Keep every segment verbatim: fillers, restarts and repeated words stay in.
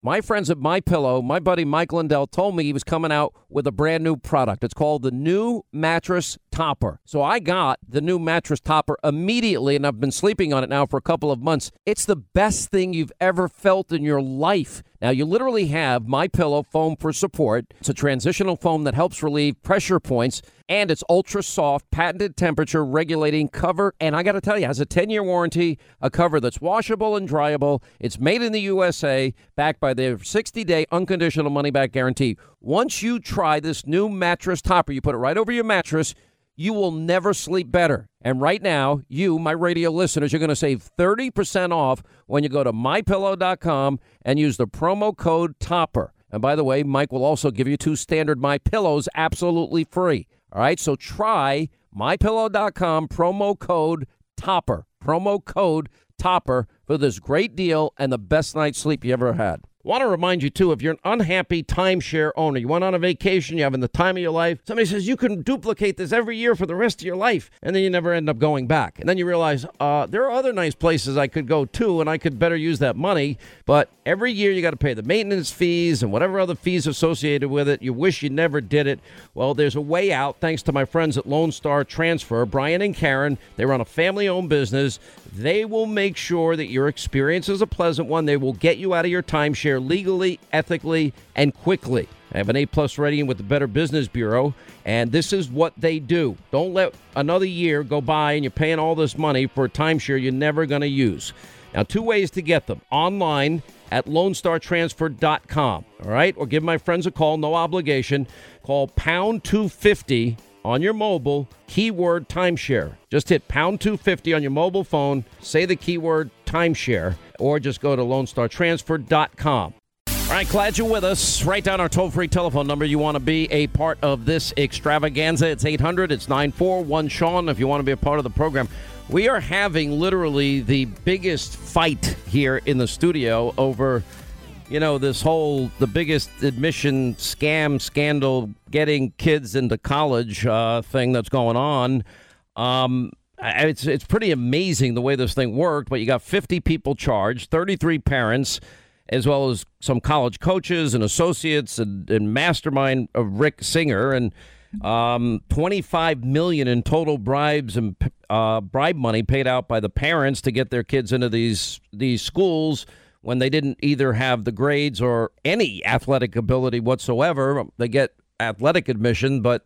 My friends at MyPillow, my buddy Mike Lindell told me he was coming out with a brand new product. It's called the new mattress topper. So I got the new mattress topper immediately, and I've been sleeping on it now for a couple of months. It's the best thing you've ever felt in your life. Now, you literally have MyPillow foam for support. It's a transitional foam that helps relieve pressure points, and it's ultra soft, patented temperature regulating cover. And I got to tell you, it has a ten-year warranty, a cover that's washable and dryable. It's made in the U S A, backed by their sixty-day unconditional money-back guarantee. Once you try this new mattress topper, you put it right over your mattress, you will never sleep better. And right now, you, my radio listeners, you're going to save thirty percent off when you go to my pillow dot com and use the promo code TOPPER. And by the way, Mike will also give you two standard MyPillows absolutely free. All right, so try my pillow dot com, promo code TOPPER. Promo code TOPPER for this great deal and the best night's sleep you ever had. Want to remind you, too, if you're an unhappy timeshare owner, you went on a vacation, you're having the time of your life, somebody says you can duplicate this every year for the rest of your life, and then you never end up going back. And then you realize uh, there are other nice places I could go to, and I could better use that money, but every year you got to pay the maintenance fees and whatever other fees associated with it. You wish you never did it. Well, there's a way out thanks to my friends at Lone Star Transfer, Brian and Karen. They run a family-owned business. They will make sure that your experience is a pleasant one. They will get you out of your timeshare legally, ethically, and quickly. I have an A-plus rating with the Better Business Bureau, and this is what they do. Don't let another year go by and you're paying all this money for a timeshare you're never going to use. Now, two ways to get them. Online at lone star transfer dot com, all right? Or give my friends a call, no obligation. Call pound two fifty on your mobile, keyword timeshare. Just hit pound two fifty on your mobile phone, say the keyword timeshare, or just go to lone star transfer dot com. All right, glad you're with us. Write down our toll-free telephone number. You want to be a part of this extravaganza. It's eight hundred, it's nine four one Sean if you want to be a part of the program. We are having literally the biggest fight here in the studio over, you know, this whole, the biggest admission scam scandal, getting kids into college uh, thing that's going on. Um, it's it's pretty amazing the way this thing worked, but you got fifty people charged, thirty-three parents, as well as some college coaches and associates and, and mastermind of Rick Singer, and um, twenty-five million dollars in total bribes and uh, bribe money paid out by the parents to get their kids into these these schools when they didn't either have the grades or any athletic ability whatsoever. They get athletic admission, but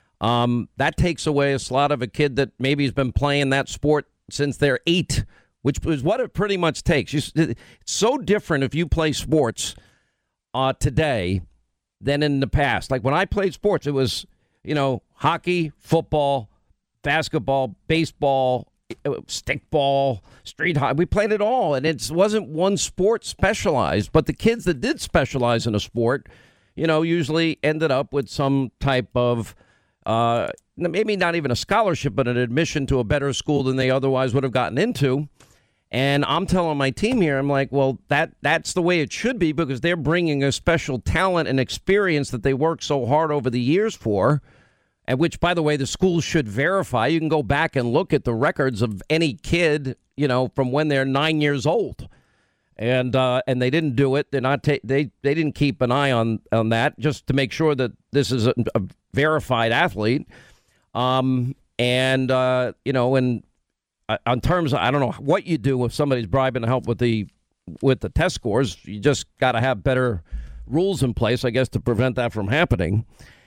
um, that takes away a slot of a kid that maybe has been playing that sport since they're eight, which is what it pretty much takes. It's so different if you play sports uh, today than in the past. Like when I played sports, it was, you know, hockey, football, basketball, baseball, stickball, street hockey. We played it all, and it wasn't one sport specialized. But the kids that did specialize in a sport, you know, usually ended up with some type of, uh, maybe not even a scholarship, but an admission to a better school than they otherwise would have gotten into. And I'm telling my team here, I'm like, well, that that's the way it should be, because they're bringing a special talent and experience that they worked so hard over the years for, and which, by the way, the schools should verify. You can go back and look at the records of any kid, you know, from when they're nine years old. And uh, and they didn't do it. They're not ta- they they didn't keep an eye on, on that just to make sure that this is a, a verified athlete. Um, and, uh, you know, and on terms of, I don't know what you do if somebody's bribing to help with the with the test scores. You just got to have better rules in place, I guess, to prevent that from happening.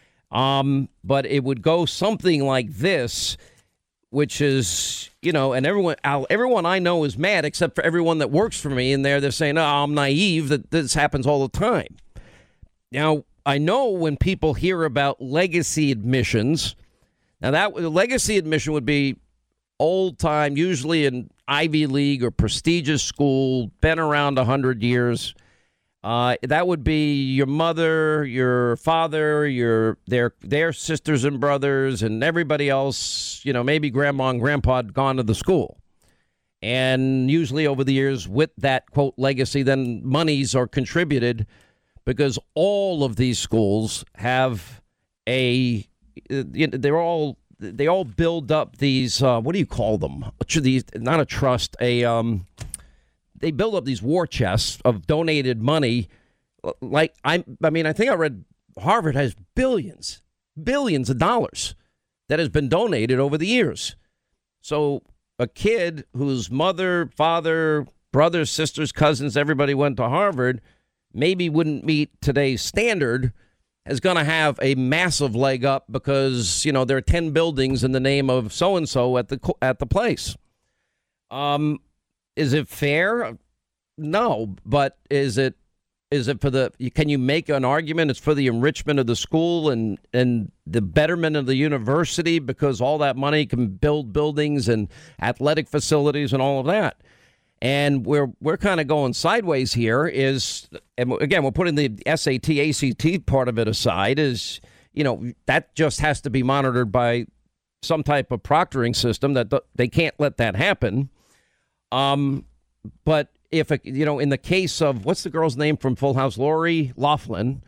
Um, but it would go something like this, which is, you know, and everyone everyone I know is mad except for everyone that works for me. And there they're saying, oh, I'm naive that this happens all the time. Now, I know when people hear about legacy admissions, now that legacy admission would be old time, usually an Ivy League or prestigious school, been around one hundred years. Uh, that would be your mother, your father, your their their sisters and brothers, and everybody else. You know, maybe grandma and grandpa had gone to the school. And usually over the years with that, quote, legacy, then monies are contributed, because all of these schools have a, they're all, they all build up these, uh, what do you call them? These, not a trust, a, um, they build up these war chests of donated money Like, I, I mean, I think I read Harvard has billions, billions of dollars that has been donated over the years. So a kid whose mother, father, brothers, sisters, cousins, everybody went to Harvard, maybe wouldn't meet today's standard, is going to have a massive leg up because, you know, there are ten buildings in the name of so-and-so at the at the place. Um, is it fair? No, but is it is it for the, can you make an argument it's for the enrichment of the school and, and the betterment of the university because all that money can build buildings and athletic facilities and all of that? And we're we're kind of going sideways here is, and again, we're putting the S A T, A C T part of it aside, is, you know, that just has to be monitored by some type of proctoring system that th- they can't let that happen. Um, but if, a, you know, in the case of, what's the girl's name from Full House, Lori Loughlin,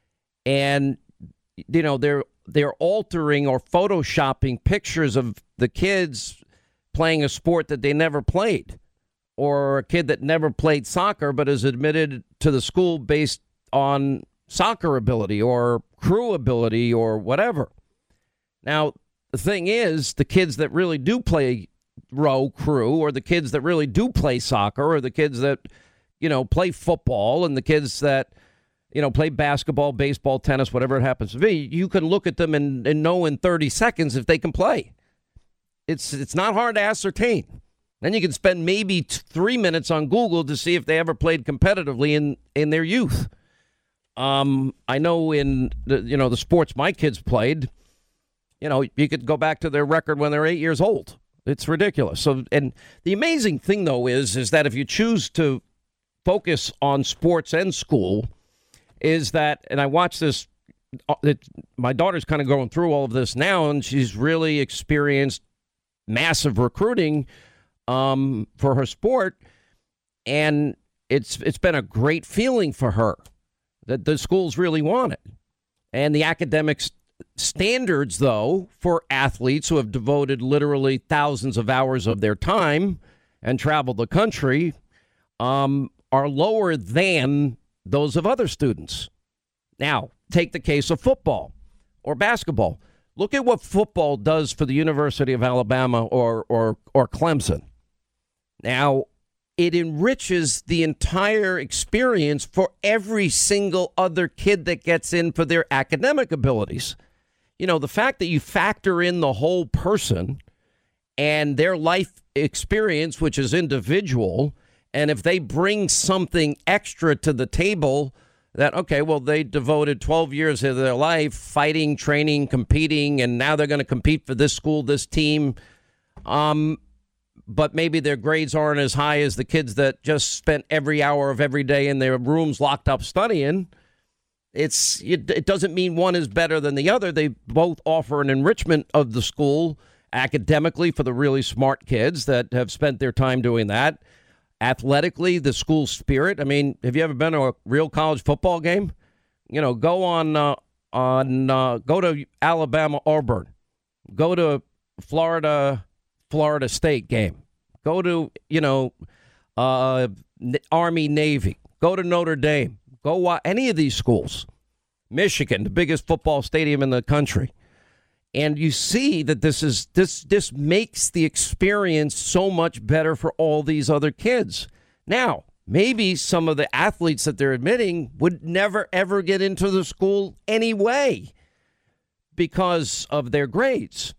and, you know, they're they're altering or photoshopping pictures of the kids playing a sport that they never played, or a kid that never played soccer but is admitted to the school based on soccer ability or crew ability or whatever. Now, the thing is, the kids that really do play row crew, or the kids that really do play soccer, or the kids that, you know, play football, and the kids that, you know, play basketball, baseball, tennis, whatever it happens to be, you can look at them and, and know in thirty seconds if they can play. It's it's not hard to ascertain. Then you can spend maybe three minutes on Google to see if they ever played competitively in, in their youth. Um, I know in the, you know, the sports my kids played, you know, you could go back to their record when they're eight years old. It's ridiculous. So, and the amazing thing, though, is is that if you choose to focus on sports and school, is that, and I watch this, it, my daughter's kind of going through all of this now, and she's really experienced massive recruiting um, for her sport, and it's it's been a great feeling for her that the schools really want it. And the academics standards, though, for athletes who have devoted literally thousands of hours of their time and traveled the country um, are lower than those of other students. Now, take the case of football or basketball. Look at what football does for the University of Alabama or or or Clemson. Now, it enriches the entire experience for every single other kid that gets in for their academic abilities. You know, the fact that you factor in the whole person and their life experience, which is individual, and if they bring something extra to the table that, okay, well, they devoted twelve years of their life fighting, training, competing, and now they're going to compete for this school, this team. Um, but maybe their grades aren't as high as the kids that just spent every hour of every day in their rooms locked up studying. It's it, it doesn't mean one is better than the other. They both offer an enrichment of the school academically for the really smart kids that have spent their time doing that. Athletically, the school spirit. I mean, have you ever been to a real college football game? You know, go on uh, on uh, go to Alabama Auburn, go to Florida Florida State game, go to you know uh, Army Navy, go to Notre Dame, go watch any of these schools. Michigan, the biggest football stadium in the country. And you see that this is this this makes the experience so much better for all these other kids. Now, maybe some of the athletes that they're admitting would never, ever get into the school anyway because of their grades.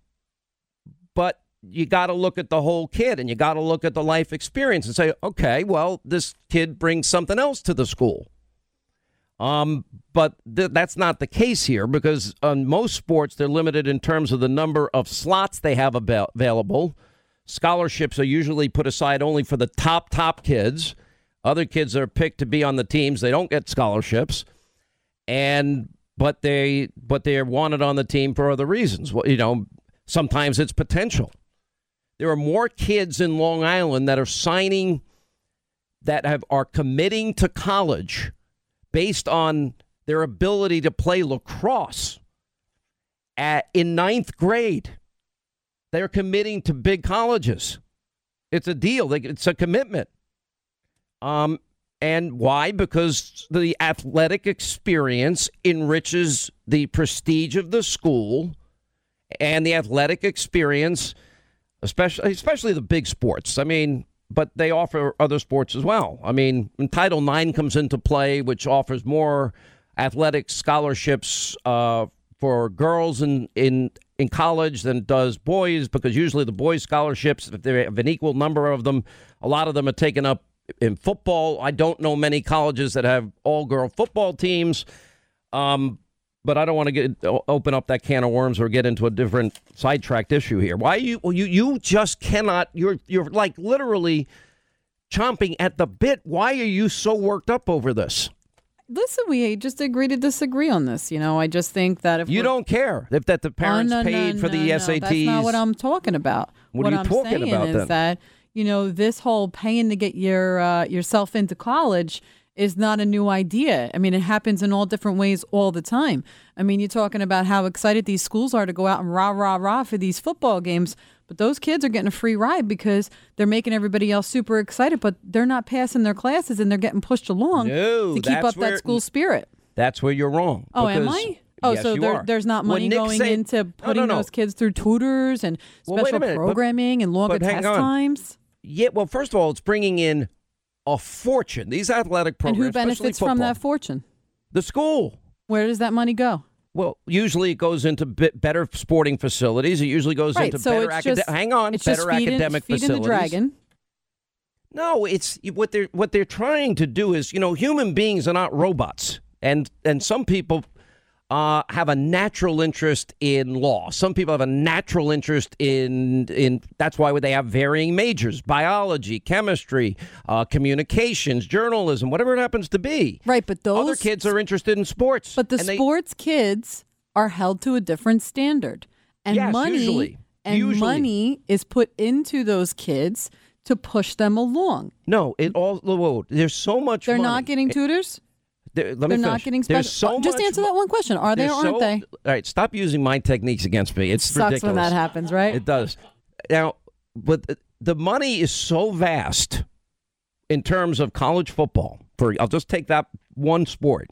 But you got to look at the whole kid, and you got to look at the life experience and say, okay, well, this kid brings something else to the school. Um, but th- that's not the case here, because on most sports, they're limited in terms of the number of slots they have ab- available. Scholarships are usually put aside only for the top, top kids. Other kids are picked to be on the teams. They don't get scholarships. And but they but they're wanted on the team for other reasons. Well, you know, sometimes it's potential. There are more kids in Long Island that are signing, that have are committing to college based on their ability to play lacrosse at, in ninth grade. They're committing to big colleges. It's a deal. It's a commitment. Um, And why? Because the athletic experience enriches the prestige of the school, and the athletic experience, especially especially the big sports. I mean, but they offer other sports as well. I mean, when Title nine comes into play, which offers more athletic scholarships uh, for girls in, in in college than it does boys, because usually the boys' scholarships, if they have an equal number of them, a lot of them are taken up in football. I don't know many colleges that have all-girl football teams, um, but I don't want to get open up that can of worms or get into a different sidetracked issue here. Why you well, you you just cannot? You're you're like literally chomping at the bit. Why are you so worked up over this? Listen, we just agree to disagree on this. You know, I just think that if you don't care if that the parents oh, no, paid no, for no, the no. S A Ts. That's not what I'm talking about. What, what are you I'm talking saying about is then? that, you know, this whole paying to get your uh, yourself into college is not a new idea. I mean, it happens in all different ways all the time. I mean, you're talking about how excited these schools are to go out and rah, rah, rah for these football games. But those kids are getting a free ride because they're making everybody else super excited, but they're not passing their classes and they're getting pushed along no, to keep up where, that school spirit. That's where you're wrong. Oh, because, am I? Oh, yes, so there, there's not money going Sa- into putting no, no, no. those kids through tutors and well, special minute, programming but, and longer but test on. times? Yeah, well, first of all, it's bringing in a fortune. These athletic programs. And who benefits from that fortune? The school. Where does that money go? Well, usually it goes into bit better sporting facilities. It usually goes right, into so better academic. academic. Hang on, it's better just feeding, academic feeding facilities. the dragon. No, it's what they're what they're trying to do is, you know, human beings are not robots, and and some people uh, have a natural interest in law. Some people have a natural interest in in. That's why they have varying majors: biology, chemistry, uh, communications, journalism, whatever it happens to be. Right, but those other kids are interested in sports. But the and sports they, kids are held to a different standard, and yes, money usually. and usually. money is put into those kids to push them along. No, it all. Whoa, there's so much. They're money. not getting tutors. They're, let me They're finish. not getting There's special. so Just much, answer that one question: Are they or so, aren't they? All right, stop using my techniques against me. It's Sucks ridiculous when that happens, right? It does. Now, but the money is so vast in terms of college football. For I'll just take that one sport.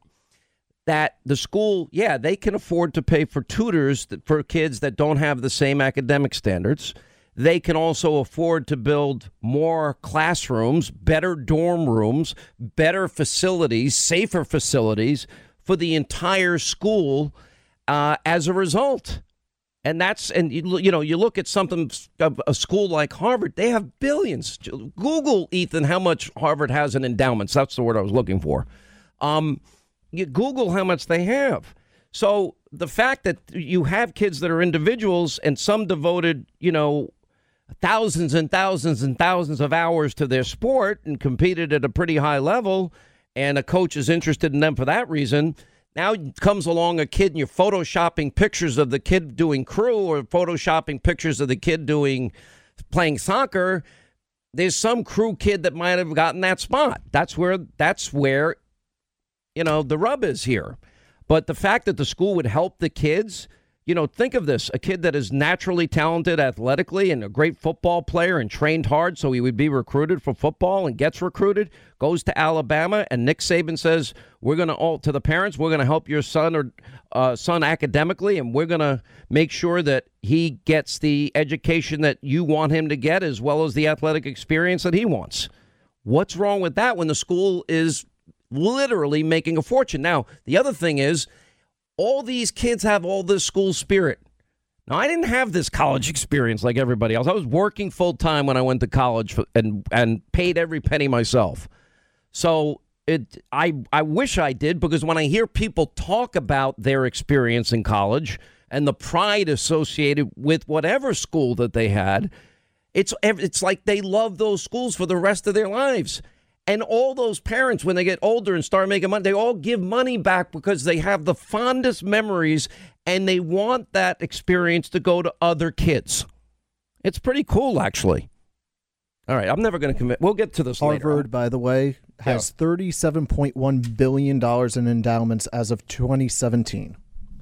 That the school, yeah, they can afford to pay for tutors for kids that don't have the same academic standards. They can also afford to build more classrooms, better dorm rooms, better facilities, safer facilities for the entire school uh, as a result. And that's and you, you know, you look at something, a school like Harvard, they have billions. Google, Ethan, how much Harvard has in endowments. That's the word I was looking for. Um, you Google how much they have. So the fact that you have kids that are individuals and some devoted, you know, thousands and thousands and thousands of hours to their sport and competed at a pretty high level, and a coach is interested in them for that reason. Now comes along a kid and you're photoshopping pictures of the kid doing crew or photoshopping pictures of the kid doing playing soccer. There's some crew kid that might have gotten that spot. That's where that's where, you know, the rub is here. But the fact that the school would help the kids, you know, think of this, a kid that is naturally talented athletically and a great football player and trained hard so he would be recruited for football and gets recruited, goes to Alabama, and Nick Saban says, we're going to, all to the parents, we're going to help your son or uh, son academically, and we're going to make sure that he gets the education that you want him to get as well as the athletic experience that he wants. What's wrong with that when the school is literally making a fortune? Now, the other thing is, all these kids have all this school spirit. Now, I didn't have this college experience like everybody else. I was working full time when I went to college and and paid every penny myself. So it I I wish I did, because when I hear people talk about their experience in college and the pride associated with whatever school that they had, it's it's like they love those schools for the rest of their lives. And all those parents, when they get older and start making money, they all give money back because they have the fondest memories and they want that experience to go to other kids. It's pretty cool, actually. All right, I'm never going to commit. We'll get to this later. Harvard, by the way, has yeah. thirty-seven point one billion dollars in endowments as of twenty seventeen.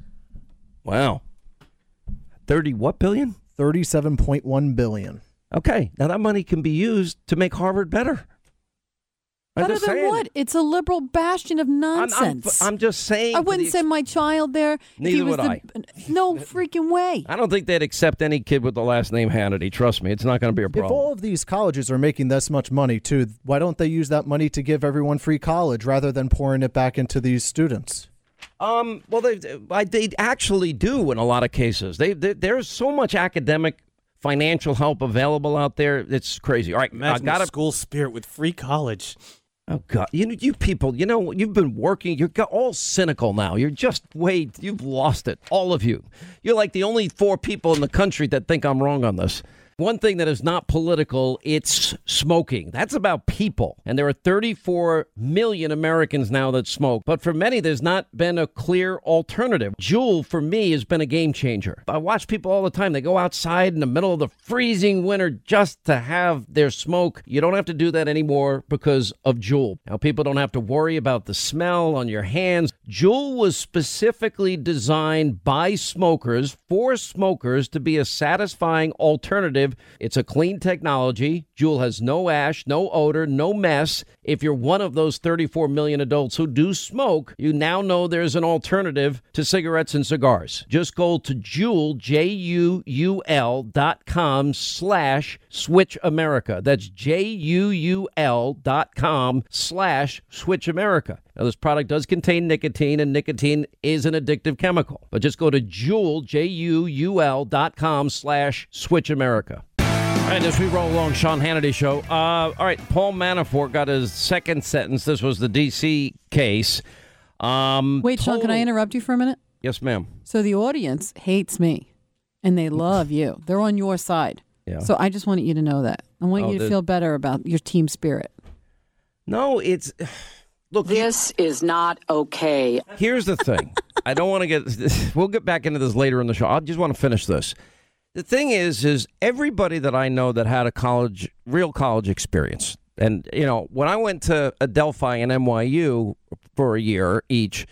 Wow. thirty what billion? thirty-seven point one billion dollars. Okay, now that money can be used to make Harvard better. I'm Better just than saying. what? It's a liberal bastion of I'm, I'm, nonsense. I'm just saying. I to wouldn't the send my child there. if he Neither was would the, I. No freaking way. I don't think they'd accept any kid with the last name Hannity. Trust me, it's not going to be a If problem. all of these colleges are making this much money, too, why don't they use that money to give everyone free college rather than pouring it back into these students? Um, well, they they actually do in a lot of cases. They, they there's so much academic financial help available out there. It's crazy. All right, Imagine I got the school spirit with free college. Oh God, you know, you people, you know, you've been working. You're all cynical now. You're just way, you've lost it. All of you. You're like the only four people in the country that think I'm wrong on this. One thing that is not political, it's smoking. That's about people. And there are thirty-four million Americans now that smoke. But for many, there's not been a clear alternative. Juul, for me, has been a game changer. I watch people all the time. They go outside in the middle of the freezing winter just to have their smoke. You don't have to do that anymore because of Juul. Now, people don't have to worry about the smell on your hands. Juul was specifically designed by smokers, for smokers, to be a satisfying alternative. It's a clean technology. Juul has no ash, no odor, no mess. If you're one of those thirty-four million adults who do smoke, you now know there's an alternative to cigarettes and cigars. Just go to Juul, J U U L dot com slash switch America. That's J U U L dot com slash switch America. Now, this product does contain nicotine, and nicotine is an addictive chemical. But just go to Juul, J U U L dot com slash switch America. All right, as we roll along, Sean Hannity Show. Uh, all right, Paul Manafort got his second sentence. This was the D C case. Um, Wait, Sean, total- can I interrupt you for a minute? Yes, ma'am. So the audience hates me, and they love you. They're on your side. Yeah. So I just wanted you to know that. I want Oh, you to the- feel better about your team spirit. No, it's... Look, This is not okay. here's the thing. I don't want to get... We'll get back into this later in the show. I just want to finish this. The thing is, is everybody that I know that had a college, real college experience, and, you know, when I went to Adelphi and N Y U for a year each,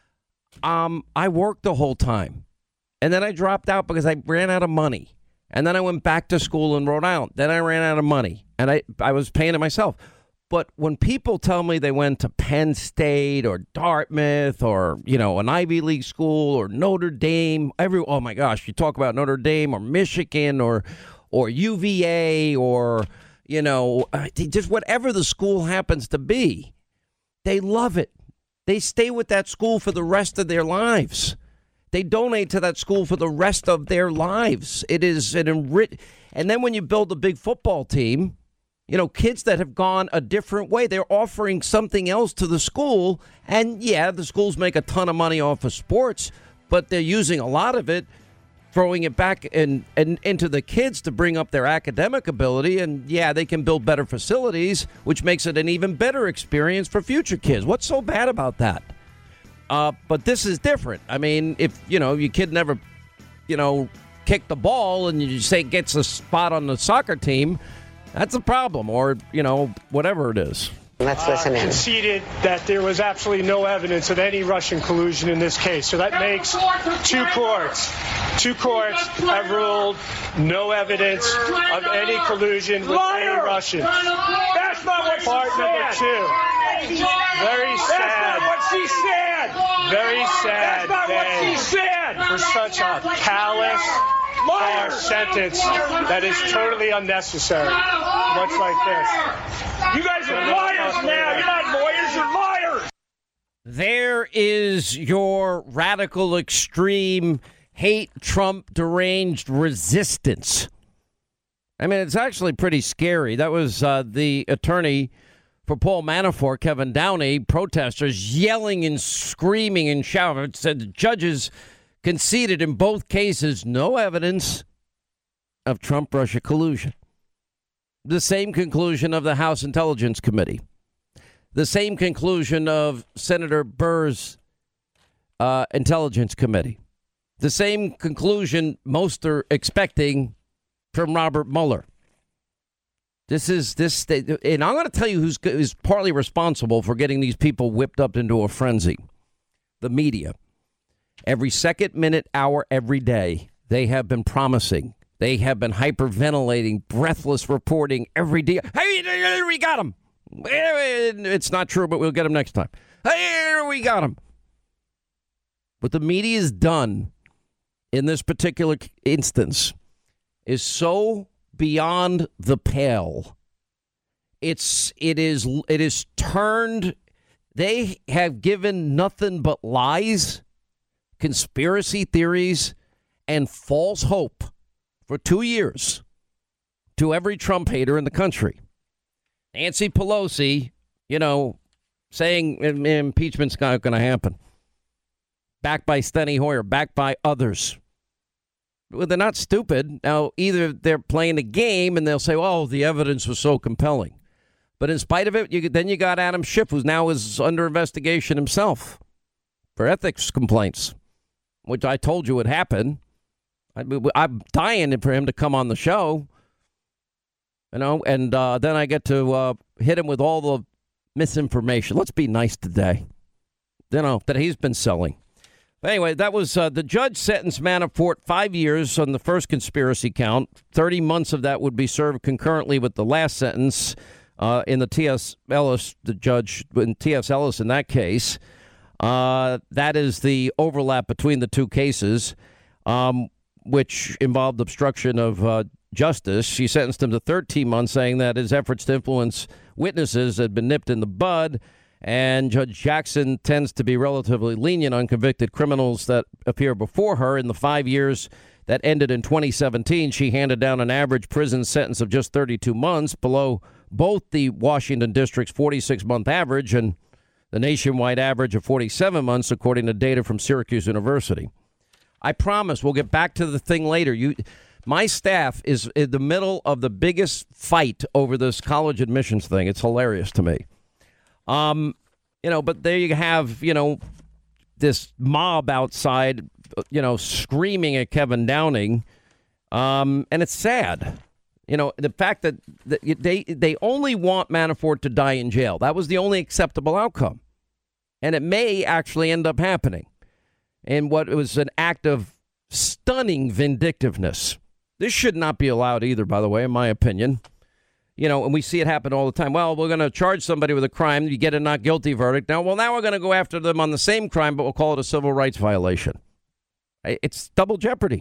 um, I worked the whole time. And then I dropped out because I ran out of money. And then I went back to school in Rhode Island. Then I ran out of money. And I, I was paying it myself. But when people tell me they went to Penn State or Dartmouth or, you know, an Ivy League school or Notre Dame, every oh, my gosh, you talk about Notre Dame or Michigan or or U V A or, you know, just whatever the school happens to be, they love it. They stay with that school for the rest of their lives. They donate to that school for the rest of their lives. It is an enrich. And then when you build a big football team, you know, kids that have gone a different way, they're offering something else to the school. And yeah, the schools make a ton of money off of sports, but they're using a lot of it, throwing it back in, in, into the kids to bring up their academic ability. And yeah, they can build better facilities, which makes it an even better experience for future kids. What's so bad about that? Uh, but this is different. I mean, if, you know, your kid never, you know, kicked the ball and you say gets a spot on the soccer team, that's a problem, or, you know, whatever it is. Let's listen uh, in. conceded that there was absolutely no evidence of any Russian collusion in this case. So that makes two courts. Two courts have ruled no evidence of any collusion with any Russians. That's not what Part she number said. two. Very sad. That's not what she said. Very sad That's not what day she said. for such a callous, harsh sentence that is totally unnecessary. Much like this. You guys are liars now. You're not lawyers. You're liars. There is your radical, extreme, hate Trump, deranged resistance. I mean, it's actually pretty scary. That was uh, the attorney for Paul Manafort, Kevin Downey, protesters yelling and screaming and shouting. Said the judges conceded in both cases no evidence of Trump-Russia collusion. The same conclusion of the House Intelligence Committee. The same conclusion of Senator Burr's uh, Intelligence Committee. The same conclusion most are expecting from Robert Mueller. This is this, and I'm going to tell you who's is partly responsible for getting these people whipped up into a frenzy. The media. Every second, minute, hour, every day, they have been promising. They have been hyperventilating, breathless reporting every day. Hey, we got him. It's not true, but we'll get him next time. Here we got him. What the media has done in this particular instance is so beyond the pale. It's it is it is turned. They have given nothing but lies, conspiracy theories, and false hope for two years to every Trump hater in the country. Nancy Pelosi, you know, saying impeachment's not going to happen. Backed by Steny Hoyer, backed by others. Well, they're not stupid. Now, either they're playing a game and they'll say, oh, the evidence was so compelling. But in spite of it, you, then you got Adam Schiff, who now is under investigation himself for ethics complaints, which I told you would happen. I, I'm dying for him to come on the show, you know, and uh, then I get to uh, hit him with all the misinformation. Let's be nice today, you know, that he's been selling. Anyway, that was uh, the judge sentenced Manafort five years on the first conspiracy count. thirty months of that would be served concurrently with the last sentence uh, in the T S. Ellis, the judge in T S. Ellis in that case. Uh, that is the overlap between the two cases, um, which involved obstruction of uh, justice. She sentenced him to thirteen months, saying that his efforts to influence witnesses had been nipped in the bud. And Judge Jackson tends to be relatively lenient on convicted criminals that appear before her. In the five years that ended in twenty seventeen, she handed down an average prison sentence of just thirty-two months, below both the Washington District's forty-six month average and the nationwide average of forty-seven months, according to data from Syracuse University. I promise we'll get back to the thing later. You, my staff is in the middle of the biggest fight over this college admissions thing. It's hilarious to me. Um, you know, but there you have, you know, this mob outside, you know, screaming at Kevin Downing. Um, and it's sad, you know, the fact that they they only want Manafort to die in jail. That was the only acceptable outcome. And it may actually end up happening in what was an act of stunning vindictiveness. This should not be allowed either, by the way, in my opinion. You know, and we see it happen all the time. Well, we're going to charge somebody with a crime. You get a not guilty verdict. Now, well, now we're going to go after them on the same crime, but we'll call it a civil rights violation. It's double jeopardy.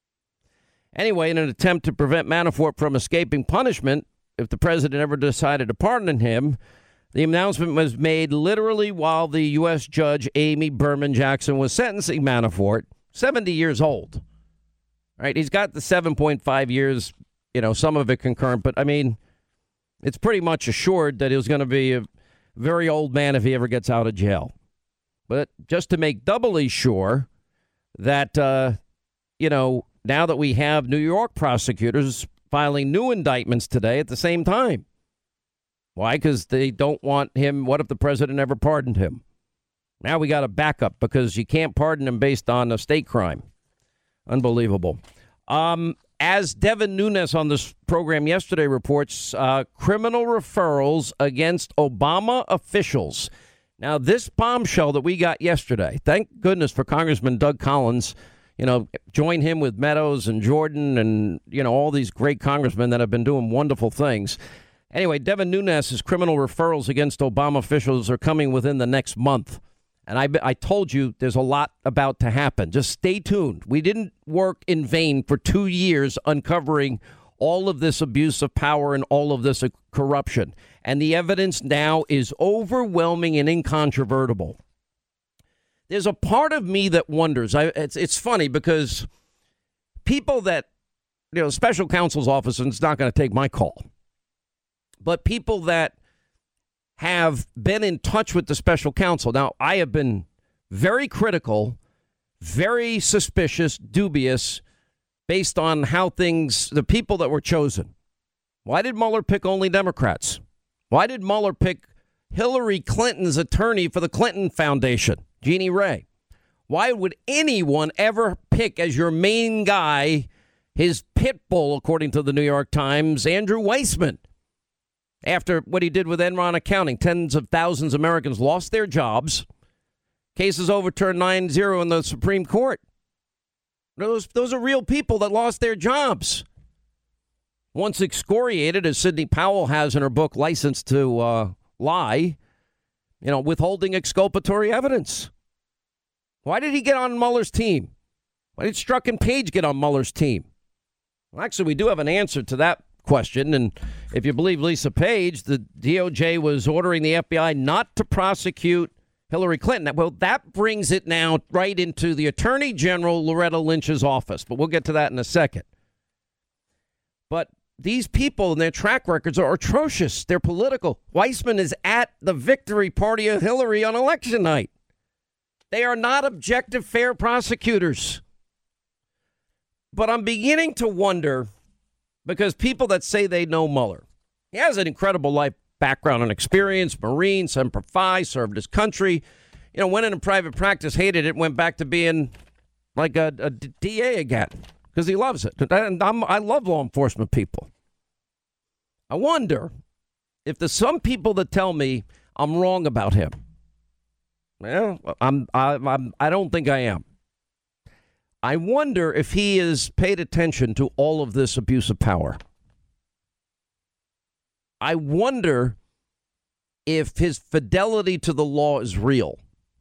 Anyway, in an attempt to prevent Manafort from escaping punishment, if the president ever decided to pardon him, the announcement was made literally while the U S Judge Amy Berman Jackson was sentencing Manafort, seventy years old. Right? He's got the seven point five years, you know, some of it concurrent, but I mean, it's pretty much assured that he was going to be a very old man if he ever gets out of jail. But just to make doubly sure that, uh, you know, now that we have New York prosecutors filing new indictments today at the same time. Why? Because they don't want him. What if the president never pardoned him? Now we got a backup because you can't pardon him based on a state crime. Unbelievable. Um, as Devin Nunes on this program yesterday reports, uh, criminal referrals against Obama officials. Now, this bombshell that we got yesterday, thank goodness for Congressman Doug Collins, you know, join him with Meadows and Jordan and, you know, all these great congressmen that have been doing wonderful things. Anyway, Devin Nunes' criminal referrals against Obama officials are coming within the next month. And I, I told you there's a lot about to happen. Just stay tuned. We didn't work in vain for two years uncovering all of this abuse of power and all of this corruption. And the evidence now is overwhelming and incontrovertible. There's a part of me that wonders. I, it's, it's funny because people that, you know, special counsel's office, and it's not going to take my call, but people that have been in touch with the special counsel. Now, I have been very critical, very suspicious, dubious, based on how things, the people that were chosen. Why did Mueller pick only Democrats? Why did Mueller pick Hillary Clinton's attorney for the Clinton Foundation, Jeannie Ray? Why would anyone ever pick as your main guy his pit bull, according to the New York Times, Andrew Weissman? After what he did with Enron accounting, tens of thousands of Americans lost their jobs. Cases overturned nine zero in the Supreme Court. Those, those are real people that lost their jobs. Once excoriated, as Sidney Powell has in her book, License to uh, lie, you know, withholding exculpatory evidence. Why did he get on Mueller's team? Why did Strzok and Page get on Mueller's team? Well, actually, we do have an answer to that question. And if you believe Lisa Page, the D O J was ordering the F B I not to prosecute Hillary Clinton. Well, that brings it now right into the Attorney General Loretta Lynch's office. But we'll get to that in a second. But these people and their track records are atrocious. They're political. Weissman is at the victory party of Hillary on election night. They are not objective, fair prosecutors. But I'm beginning to wonder, because people that say they know Mueller, he has an incredible life background and experience, Marine, Semper Fi, served his country, you know, went into private practice, hated it, went back to being like a, a D A again because he loves it. And I'm, I love law enforcement people. I wonder if there's some people that tell me I'm wrong about him. Well, I'm, I, I'm, I don't think I am. I wonder if he has paid attention to all of this abuse of power. I wonder if his fidelity to the law is real.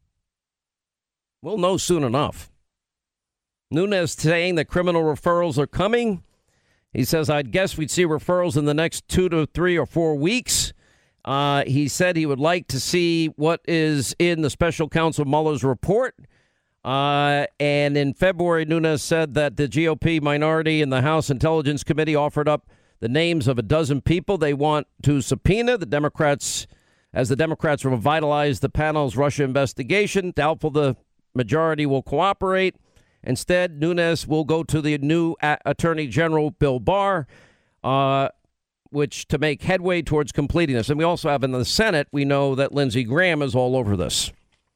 We'll know soon enough. Nunes saying that criminal referrals are coming. He says, I'd guess we'd see referrals in the next two to three or four weeks. Uh, he said he would like to see what is in the special counsel Mueller's report. Uh, and in February, Nunes said that the G O P minority in the House Intelligence Committee offered up the names of a dozen people they want to subpoena. The Democrats, as the Democrats revitalize the panel's Russia investigation, doubtful the majority will cooperate. Instead, Nunes will go to the new a- Attorney General, Bill Barr, uh, which to make headway towards completing this. And we also have in the Senate, we know that Lindsey Graham is all over this.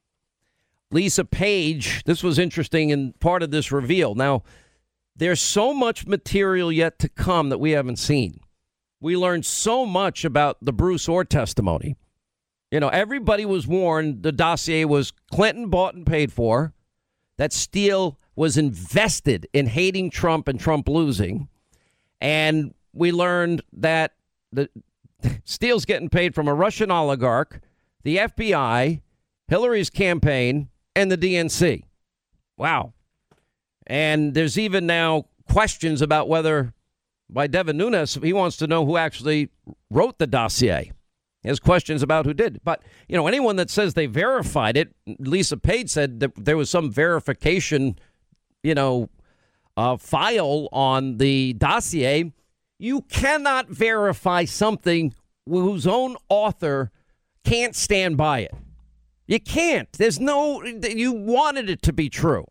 Lisa Page, this was interesting in part of this reveal. Now, there's so much material yet to come that we haven't seen. We learned so much about the Bruce Orr testimony. You know, everybody was warned the dossier was Clinton bought and paid for, that Steele was invested in hating Trump and Trump losing. And we learned that the Steele's getting paid from a Russian oligarch, the F B I, Hillary's campaign, and the D N C. Wow. And there's even now questions about whether, by Devin Nunes, he wants to know who actually wrote the dossier. He has questions about who did. But, you know, anyone that says they verified it, Lisa Page said that there was some verification, you know, uh, file on the dossier. You cannot verify something whose own author can't stand by it. You can't. There's no, you wanted it to be true.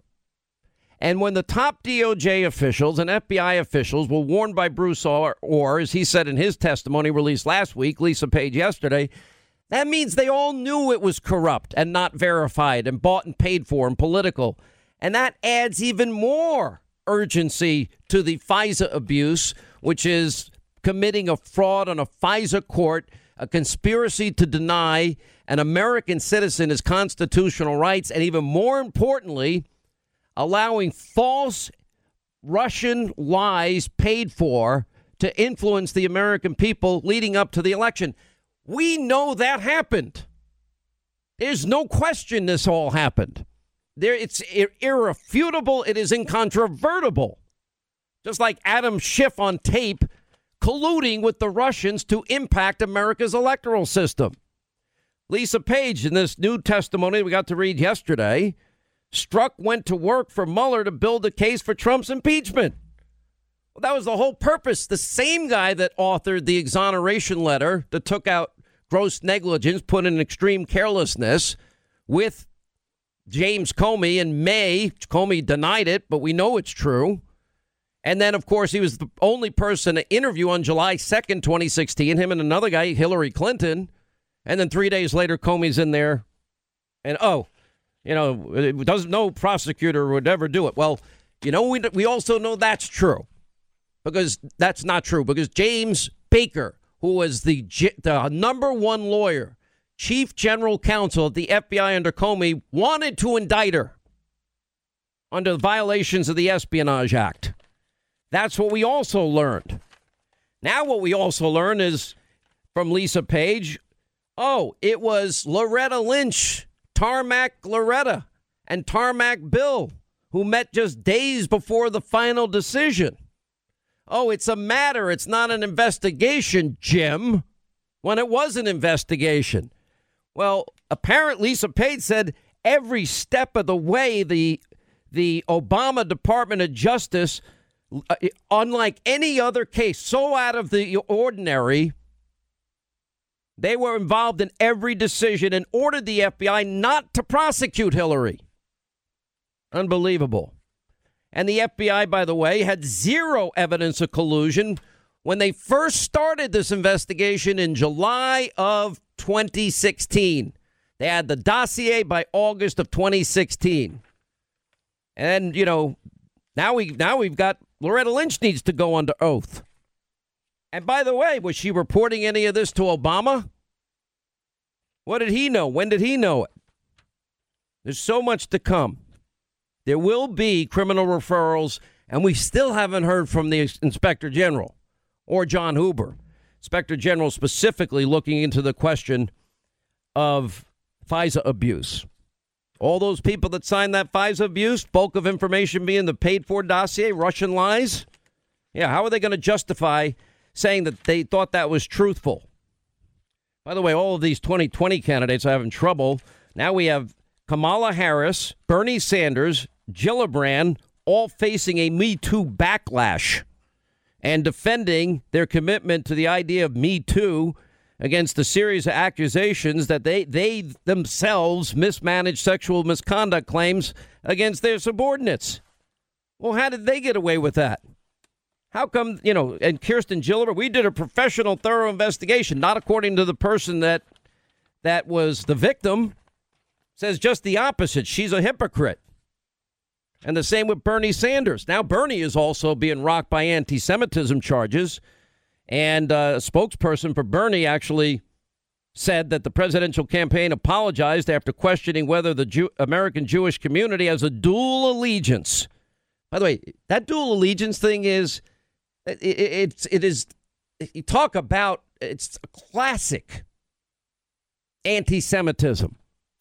And when the top D O J officials and F B I officials were warned by Bruce Orr, or as he said in his testimony released last week, Lisa Page yesterday, that means they all knew it was corrupt and not verified and bought and paid for and political. And that adds even more urgency to the FISA abuse, which is committing a fraud on a FISA court, a conspiracy to deny an American citizen his constitutional rights, and even more importantly, allowing false Russian lies paid for to influence the American people leading up to the election. We know that happened. There's no question this all happened. There, it's ir- irrefutable. It is incontrovertible. Just like Adam Schiff on tape colluding with the Russians to impact America's electoral system. Lisa Page, in this new testimony we got to read yesterday, Strzok went to work for Mueller to build a case for Trump's impeachment. Well, that was the whole purpose. The same guy that authored the exoneration letter that took out gross negligence, put in extreme carelessness with James Comey in May. Comey denied it, but we know it's true. And then, of course, he was the only person to interview on July second, twenty sixteen, him and another guy, Hillary Clinton. And then three days later, Comey's in there. And, oh, you know, it doesn't, no prosecutor would ever do it. Well, you know, we we also know that's true, because that's not true, because James Baker, who was the, the number one lawyer, chief general counsel of the F B I under Comey, wanted to indict her under the violations of the Espionage Act. That's what we also learned. Now what we also learn is from Lisa Page, Oh, it was Loretta Lynch, Tarmac Loretta, and Tarmac Bill, who met just days before the final decision. Oh, it's a matter. It's not an investigation, Jim, when it was an investigation. Well, apparently Lisa Page said every step of the way, the the Obama Department of Justice, uh, unlike any other case, so out of the ordinary, they were involved in every decision and ordered the F B I not to prosecute Hillary. Unbelievable. And the F B I, by the way, had zero evidence of collusion when they first started this investigation in July of twenty sixteen. They had the dossier by August of twenty sixteen. And, you know, now, we, now we've got Loretta Lynch needs to go under oath. And by the way, was she reporting any of this to Obama? What did he know? When did he know it? There's so much to come. There will be criminal referrals, and we still haven't heard from the Inspector General or John Huber. Inspector General specifically looking into the question of FISA abuse. All those people that signed that FISA abuse, bulk of information being the paid-for dossier, Russian lies. Yeah, how are they going to justify saying that they thought that was truthful? By the way, all of these twenty twenty candidates are having trouble. Now we have Kamala Harris, Bernie Sanders, Gillibrand, all facing a Me Too backlash and defending their commitment to the idea of Me Too against a series of accusations that they, they themselves mismanaged sexual misconduct claims against their subordinates. Well, how did they get away with that? How come, you know, and Kirsten Gillibrand, we did a professional, thorough investigation, not according to the person that that was the victim, says just the opposite. She's a hypocrite. And the same with Bernie Sanders. Now, Bernie is also being rocked by anti-Semitism charges. And uh, a spokesperson for Bernie actually said that the presidential campaign apologized after questioning whether the Jew- American Jewish community has a dual allegiance. By the way, that dual allegiance thing is, it, it, it's, it is, you talk about, it's a classic anti-Semitism.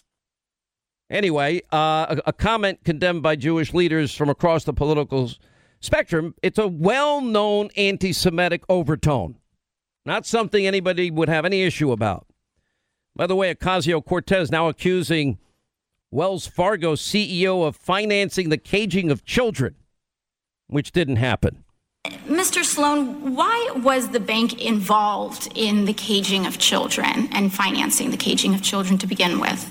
Anyway, uh, a, a comment condemned by Jewish leaders from across the political spectrum. It's a well-known anti-Semitic overtone, not something anybody would have any issue about. By the way, Ocasio-Cortez now accusing Wells Fargo C E O of financing the caging of children, which didn't happen. Mister Sloan, why was the bank involved in the caging of children and financing the caging of children to begin with?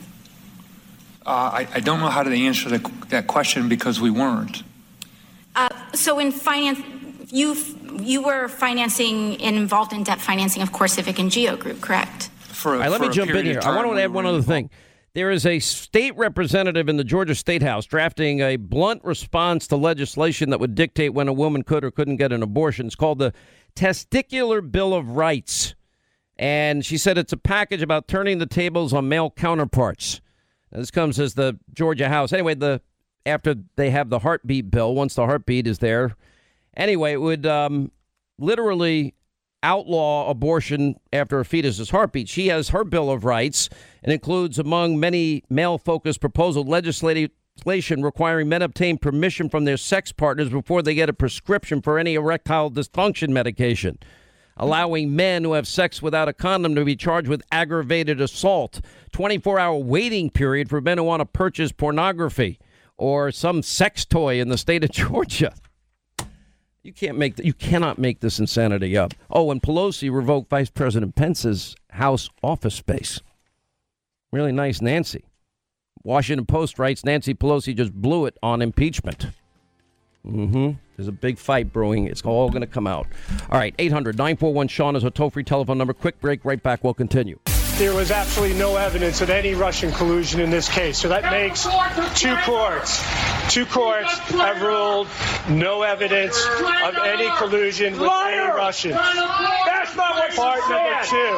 Uh, I, I don't know how to answer the, that question because we weren't. Uh, so in finance, you you were financing and involved in debt financing of CoreCivic and Geo Group, correct? For a, All right, let for me jump in here. I want to add one other thing. There is a state representative in the Georgia State House drafting a blunt response to legislation that would dictate when a woman could or couldn't get an abortion. It's called the Testicular Bill of Rights. And she said it's a package about turning the tables on male counterparts. Now, this comes as the Georgia House. Anyway, the after they have the heartbeat bill, once the heartbeat is there. Anyway, it would um, literally outlaw abortion after a fetus's heartbeat. She has her Bill of Rights and includes, among many male-focused proposals, legislation requiring men obtain permission from their sex partners before they get a prescription for any erectile dysfunction medication, allowing men who have sex without a condom to be charged with aggravated assault, twenty-four hour waiting period for men who want to purchase pornography or some sex toy in the state of Georgia. You can't make you cannot make this insanity up. Oh, and Pelosi revoked Vice President Pence's House office space. Really nice, Nancy. Washington Post writes Nancy Pelosi just blew it on impeachment. Mm-hmm. There's a big fight brewing. It's all going to come out. All right, eight hundred nine four one Sean is a toll-free telephone number. Quick break. Right back. We'll continue. There was absolutely no evidence of any Russian collusion in this case. So that makes two courts. Two courts have ruled no evidence of any collusion with any Russians. That's not what she Part said. number two.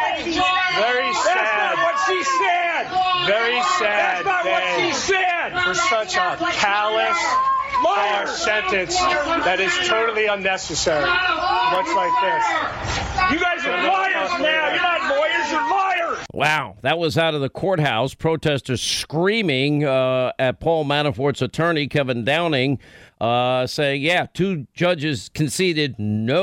Very sad. That's not what she said. Very sad That's not what she day said. for such a callous, Liar. harsh sentence that is totally unnecessary. Much like this. You guys are liars now. You're not lawyers. You're liars. Wow, that was out of the courthouse. Protesters screaming uh, at Paul Manafort's attorney, Kevin Downing, uh, saying, yeah, two judges conceded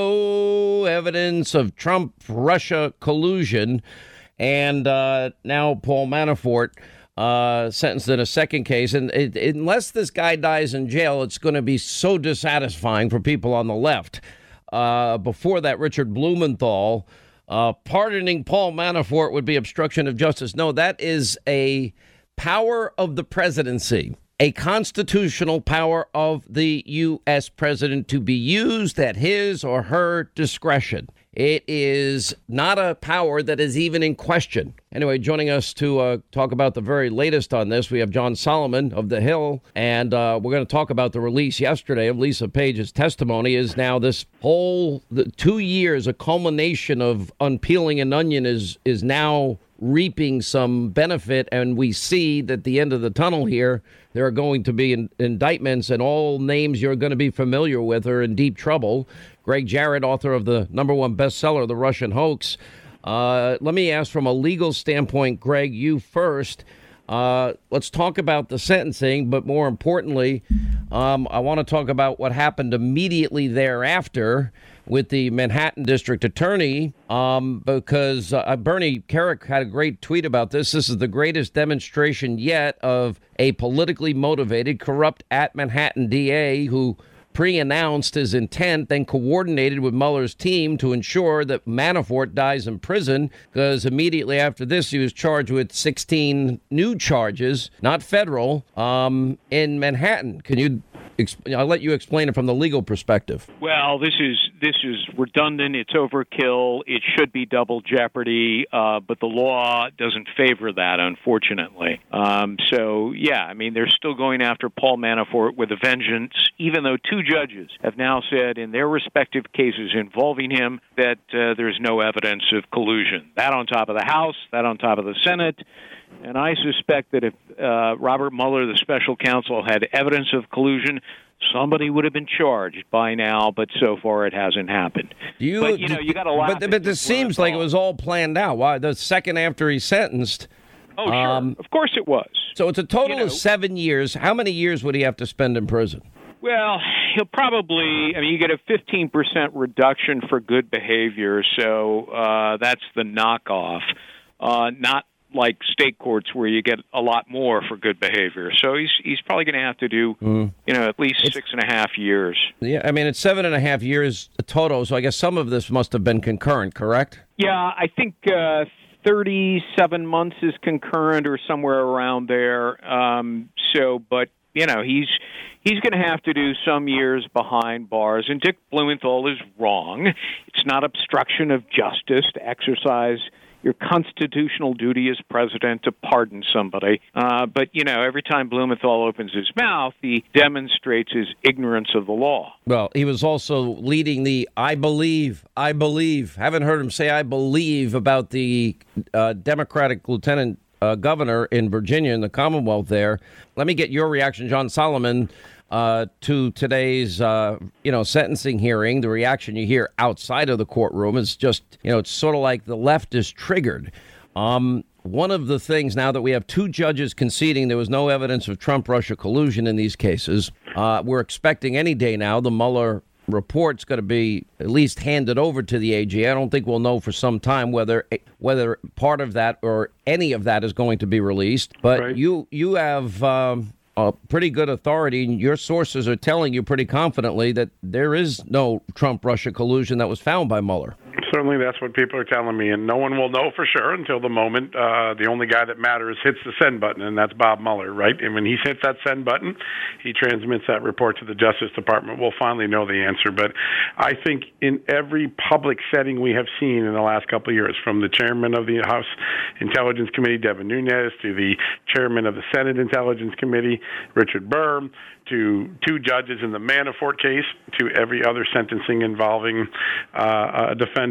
no evidence of Trump-Russia collusion. And uh, now Paul Manafort uh, sentenced in a second case. And it, unless this guy dies in jail, it's going to be so dissatisfying for people on the left. Uh, before that, Richard Blumenthal, uh, pardoning Paul Manafort would be obstruction of justice. No, that is a power of the presidency, a constitutional power of the U S president to be used at his or her discretion. It is not a power that is even in question. Anyway, joining us to uh, talk about the very latest on this, we have John Solomon of The Hill, and uh, we're going to talk about the release yesterday of Lisa Page's testimony. Is now this whole the two years, a culmination of unpeeling an onion is is now reaping some benefit, and we see that the end of the tunnel here, there are going to be in, indictments, and all names you're going to be familiar with are in deep trouble. Greg Jarrett, author of the number one bestseller, The Russian Hoax. Uh, let me ask from a legal standpoint, Greg, you first. Uh, let's talk about the sentencing, but more importantly, um, I want to talk about what happened immediately thereafter with the Manhattan District Attorney, um, because uh, Bernie Kerik had a great tweet about this. This is the greatest demonstration yet of a politically motivated, corrupt at Manhattan D A who pre-announced his intent, then coordinated with Mueller's team to ensure that Manafort dies in prison, because immediately after this, he was charged with sixteen new charges, not federal, um, in Manhattan. Can you I'll let you explain it from the legal perspective. Well, this is this is redundant. It's overkill. It should be double jeopardy, uh, but the law doesn't favor that, unfortunately. Um, so, yeah, I mean, they're still going after Paul Manafort with a vengeance, even though two judges have now said in their respective cases involving him that uh, there's no evidence of collusion. That on top of the House, that on top of the Senate. And I suspect that if uh, Robert Mueller, the special counsel, had evidence of collusion, somebody would have been charged by now, but so far it hasn't happened. You, but, you know, you got to laugh. But, but this seems like it was all planned out. Why? The second after he's sentenced. Oh, sure. Um, of course it was. So it's a total you know, of seven years. How many years would he have to spend in prison? Well, he'll probably, I mean, you get a fifteen percent reduction for good behavior, so uh, that's the knockoff. Uh, not like state courts where you get a lot more for good behavior. So he's he's probably going to have to do, mm. you know, at least it's, six and a half years. Yeah, I mean, it's seven and a half years total, so I guess some of this must have been concurrent, correct? Yeah, I think uh, thirty-seven months is concurrent or somewhere around there. Um, so, but, you know, he's he's going to have to do some years behind bars. And Dick Blumenthal is wrong. It's not obstruction of justice to exercise your constitutional duty as president to pardon somebody. Uh, but, you know, every time Blumenthal opens his mouth, he demonstrates his ignorance of the law. Well, he was also leading the I believe, I believe. Haven't heard him say I believe about the uh, Democratic lieutenant uh, governor in Virginia, in the Commonwealth there. Let me get your reaction, John Solomon, Uh, to today's, uh, you know, sentencing hearing. The reaction you hear outside of the courtroom is just, you know, it's sort of like the left is triggered. Um, one of the things now that we have two judges conceding there was no evidence of Trump-Russia collusion in these cases, uh, we're expecting any day now the Mueller report's going to be at least handed over to the A G. I don't think we'll know for some time whether whether part of that or any of that is going to be released. But right. you you have Um, a pretty good authority, and your sources are telling you pretty confidently that there is no Trump-Russia collusion that was found by Mueller. Certainly that's what people are telling me, and no one will know for sure until the moment uh, the only guy that matters hits the send button, and that's Bob Mueller, right? And when he hits that send button, he transmits that report to the Justice Department. We'll finally know the answer. But I think in every public setting we have seen in the last couple of years, from the chairman of the House Intelligence Committee, Devin Nunes, to the chairman of the Senate Intelligence Committee, Richard Burr, to two judges in the Manafort case, to every other sentencing involving uh, a defendant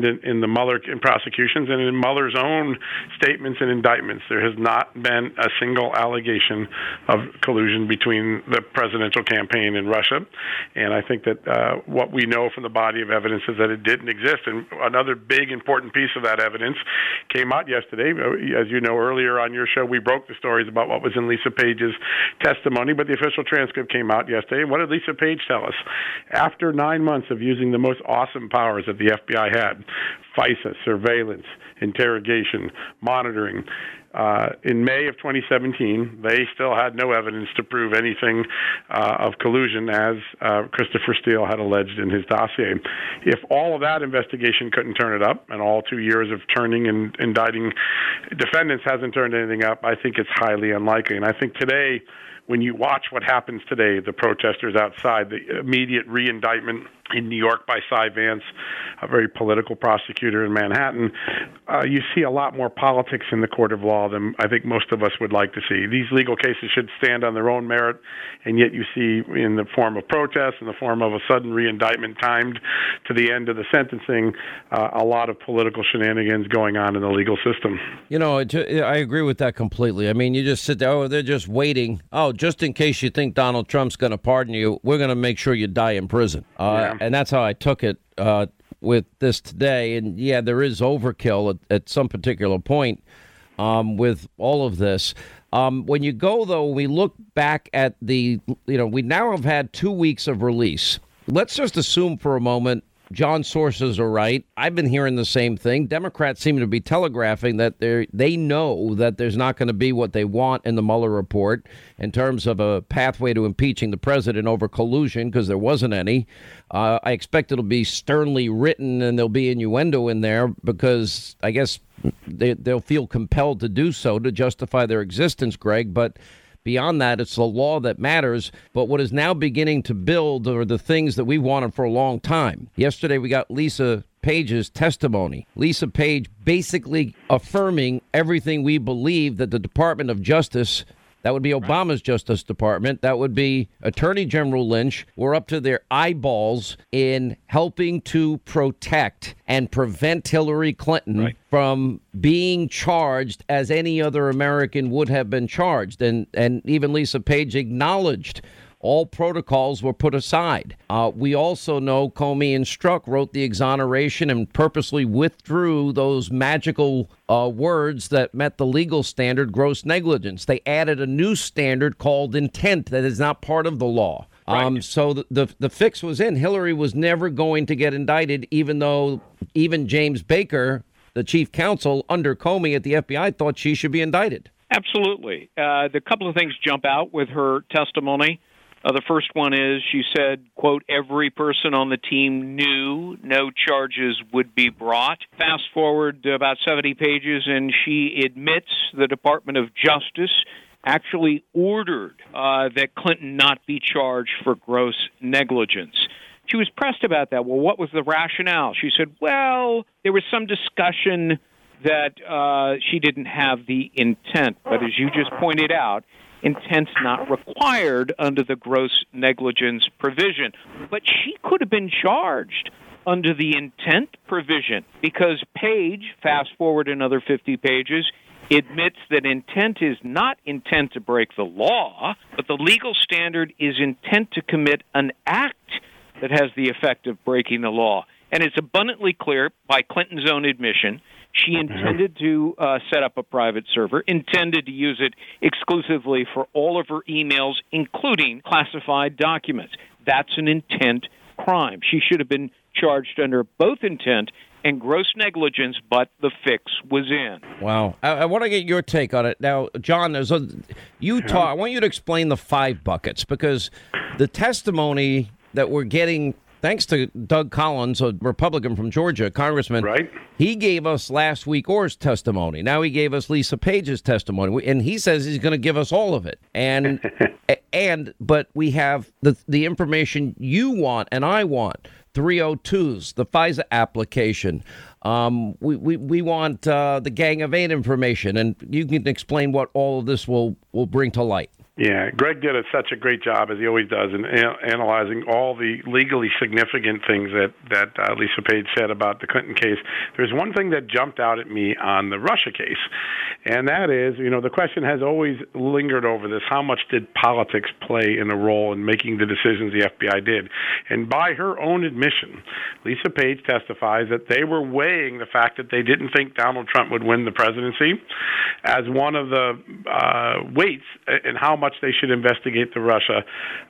in, in the Mueller in prosecutions and in Mueller's own statements and indictments. There has not been a single allegation of collusion between the presidential campaign and Russia. And I think that uh, what we know from the body of evidence is that it didn't exist. And another big important piece of that evidence came out yesterday. As you know, earlier on your show, we broke the stories about what was in Lisa Page's testimony, but the official transcript came out yesterday. And what did Lisa Page tell us? After nine months of using the most awesome powers that the F B I had, FISA, surveillance, interrogation, monitoring, Uh, in May of twenty seventeen, they still had no evidence to prove anything uh, of collusion, as uh, Christopher Steele had alleged in his dossier. If all of that investigation couldn't turn it up, and all two years of turning and indicting defendants hasn't turned anything up, I think it's highly unlikely. And I think today, when you watch what happens today, the protesters outside, the immediate re-indictment in New York by Cy Vance, a very political prosecutor in Manhattan, uh, you see a lot more politics in the court of law than I think most of us would like to see. These legal cases should stand on their own merit, and yet you see in the form of protests, in the form of a sudden re-indictment timed to the end of the sentencing, uh, a lot of political shenanigans going on in the legal system. You know, I agree with that completely. I mean, you just sit there, oh, they're just waiting. Oh, just in case you think Donald Trump's going to pardon you, we're going to make sure you die in prison. Uh, yeah. And that's how I took it uh, with this today. And, yeah, there is overkill at, at some particular point um, with all of this. Um, when you go, though, we look back at the, you know, we now have had two weeks of release. Let's just assume for a moment John's sources are right. I've been hearing the same thing. Democrats seem to be telegraphing that they they know that there's not going to be what they want in the Mueller report in terms of a pathway to impeaching the president over collusion, because there wasn't any. Uh, I expect it'll be sternly written and there'll be innuendo in there because I guess they, they'll feel compelled to do so to justify their existence, Greg. But beyond that, it's the law that matters. But what is now beginning to build are the things that we wanted for a long time. Yesterday, we got Lisa Page's testimony. Lisa Page basically affirming everything we believe that the Department of Justice, that would be Obama's Justice Department, that would be Attorney General Lynch, were up to their eyeballs in helping to protect and prevent Hillary Clinton right. from being charged as any other American would have been charged. And, and even Lisa Page acknowledged all protocols were put aside. Uh, we also know Comey and Strzok wrote the exoneration and purposely withdrew those magical uh, words that met the legal standard, gross negligence. They added a new standard called intent that is not part of the law. Right. Um, so the, the the fix was in. Hillary was never going to get indicted, even though even James Baker, the chief counsel under Comey at the F B I, thought she should be indicted. Absolutely. Uh, the couple of things jump out with her testimony. Uh, the first one is she said, quote, every person on the team knew no charges would be brought. Fast forward to about seventy pages, and she admits the Department of Justice actually ordered uh, that Clinton not be charged for gross negligence. She was pressed about that. Well, what was the rationale? She said, well, there was some discussion that uh, she didn't have the intent. But as you just pointed out, intent's not required under the gross negligence provision. But she could have been charged under the intent provision because Page, fast forward another fifty pages, admits that intent is not intent to break the law, but the legal standard is intent to commit an act that has the effect of breaking the law. And it's abundantly clear by Clinton's own admission, she intended to uh, set up a private server, intended to use it exclusively for all of her emails, including classified documents. That's an intent crime. She should have been charged under both intent and gross negligence, but the fix was in. Wow. I, I want to get your take on it. Now, John, there's a, you talk, I want you to explain the five buckets, because the testimony that we're getting, thanks to Doug Collins, a Republican from Georgia, congressman, right? He gave us last week Orr's testimony. Now he gave us Lisa Page's testimony, and he says he's going to give us all of it. And and but we have the the information you want and I want. three oh twos, the FISA application. Um, we, we, we want uh, the Gang of Eight information, and you can explain what all of this will, will bring to light. Yeah, Greg did a, such a great job, as he always does, in a- analyzing all the legally significant things that, that uh, Lisa Page said about the Clinton case. There's one thing that jumped out at me on the Russia case, and that is, you know, the question has always lingered over this: how much did politics play in a role in making the decisions the F B I did? And by her own admission, Lisa Page testifies that they were weighing the fact that they didn't think Donald Trump would win the presidency as one of the uh, weights in how much they should investigate the Russia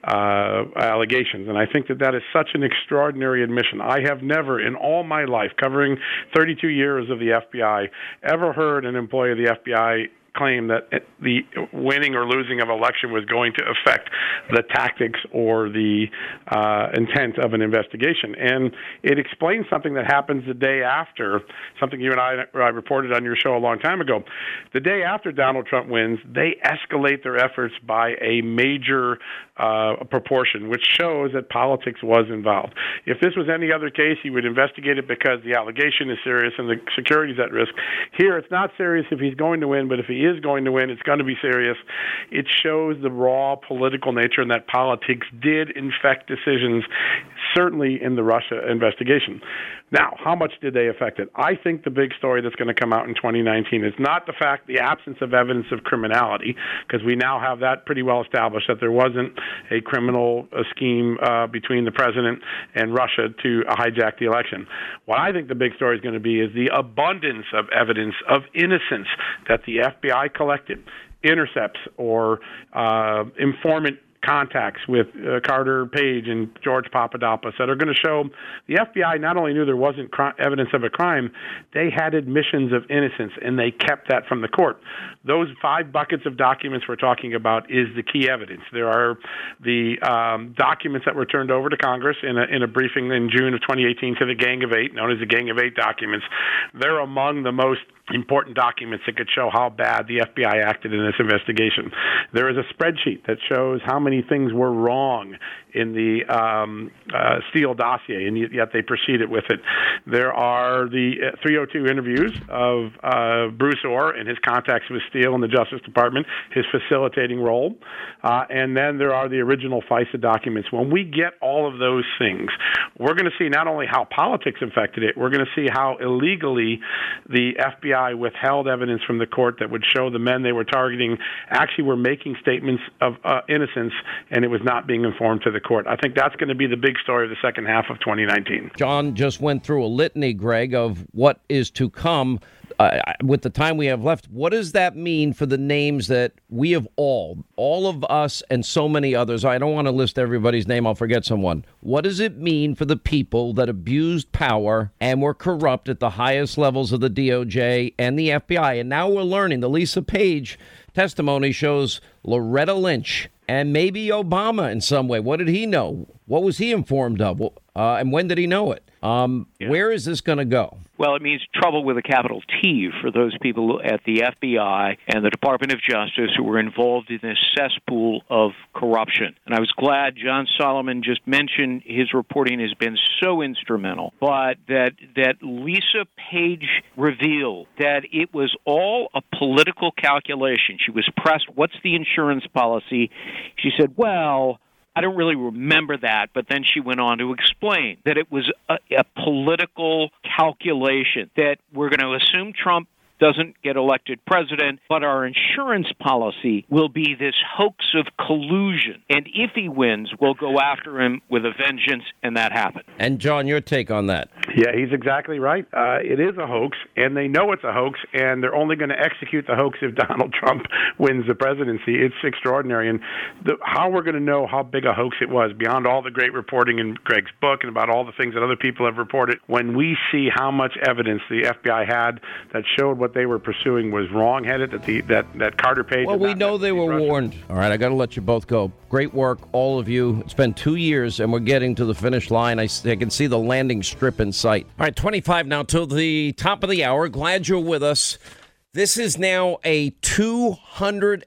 uh, allegations. And I think that that is such an extraordinary admission. I have never in all my life, covering thirty-two years of the F B I, ever heard an employee of the F B I claim that the winning or losing of election was going to affect the tactics or the uh, intent of an investigation. And it explains something that happens the day after, something you and I, I reported on your show a long time ago. The day after Donald Trump wins, they escalate their efforts by a major uh, proportion, which shows that politics was involved. If this was any other case, you would investigate it because the allegation is serious and the security is at risk. Here, it's not serious if he's going to win, but if he is going to win, it's going to be serious. It shows the raw political nature and that politics did infect decisions, certainly in the Russia investigation. Now, how much did they affect it? I think the big story that's going to come out in twenty nineteen is not the fact, the absence of evidence of criminality, because we now have that pretty well established, that there wasn't a criminal uh, scheme uh, between the president and Russia to hijack the election. What I think the big story is going to be is the abundance of evidence of innocence that the F B I collected, intercepts or uh, informant contacts with uh, Carter Page and George Papadopoulos that are going to show the F B I not only knew there wasn't cr- evidence of a crime, they had admissions of innocence, and they kept that from the court. Those five buckets of documents we're talking about is the key evidence. There are the um, documents that were turned over to Congress in a, in a briefing in June of twenty eighteen to the Gang of Eight, known as the Gang of Eight documents. They're among the most important documents that could show how bad the F B I acted in this investigation. There is a spreadsheet that shows how many things were wrong in the um, uh, Steele dossier, and yet they proceeded with it. There are the three oh two interviews of uh, Bruce Orr and his contacts with Steele in the Justice Department, his facilitating role, uh, and then there are the original FISA documents. When we get all of those things, we're going to see not only how politics affected it, we're going to see how illegally the F B I withheld evidence from the court that would show the men they were targeting actually were making statements of uh, innocence, and it was not being informed to the court. I think that's going to be the big story of the second half of twenty nineteen. John just went through a litany, Greg, of what is to come. Uh, with the time we have left, what does that mean for the names that we have all, all of us and so many others? I don't want to list everybody's name. I'll forget someone. What does it mean for the people that abused power and were corrupt at the highest levels of the D O J and the F B I? And now we're learning the Lisa Page testimony shows Loretta Lynch and maybe Obama in some way. What did he know? What was he informed of? Uh, and when did he know it? Um, yeah. Where is this going to go? Well, it means trouble with a capital T for those people at the F B I and the Department of Justice who were involved in this cesspool of corruption. And I was glad John Solomon just mentioned his reporting has been so instrumental, but that, that Lisa Page revealed that it was all a political calculation. She was pressed, what's the insurance policy? She said, well, I don't really remember that, but then she went on to explain that it was a, a political calculation, that we're going to assume Trump doesn't get elected president, but our insurance policy will be this hoax of collusion. And if he wins, we'll go after him with a vengeance, and that happened. And, John, your take on that? Yeah, he's exactly right. Uh, it is a hoax, and they know it's a hoax, and they're only going to execute the hoax if Donald Trump wins the presidency. It's extraordinary. And the, how we're going to know how big a hoax it was, beyond all the great reporting in Greg's book and about all the things that other people have reported, when we see how much evidence the F B I had that showed what they were pursuing was wrong-headed, that the that, that Carter Page... Well, we know they were Russia. warned. All right, I got to let you both go. Great work, all of you. It's been two years, and we're getting to the finish line. I, I can see the landing strip in sight. All right, twenty-five now till the top of the hour. Glad you're with us. This is now a two hundred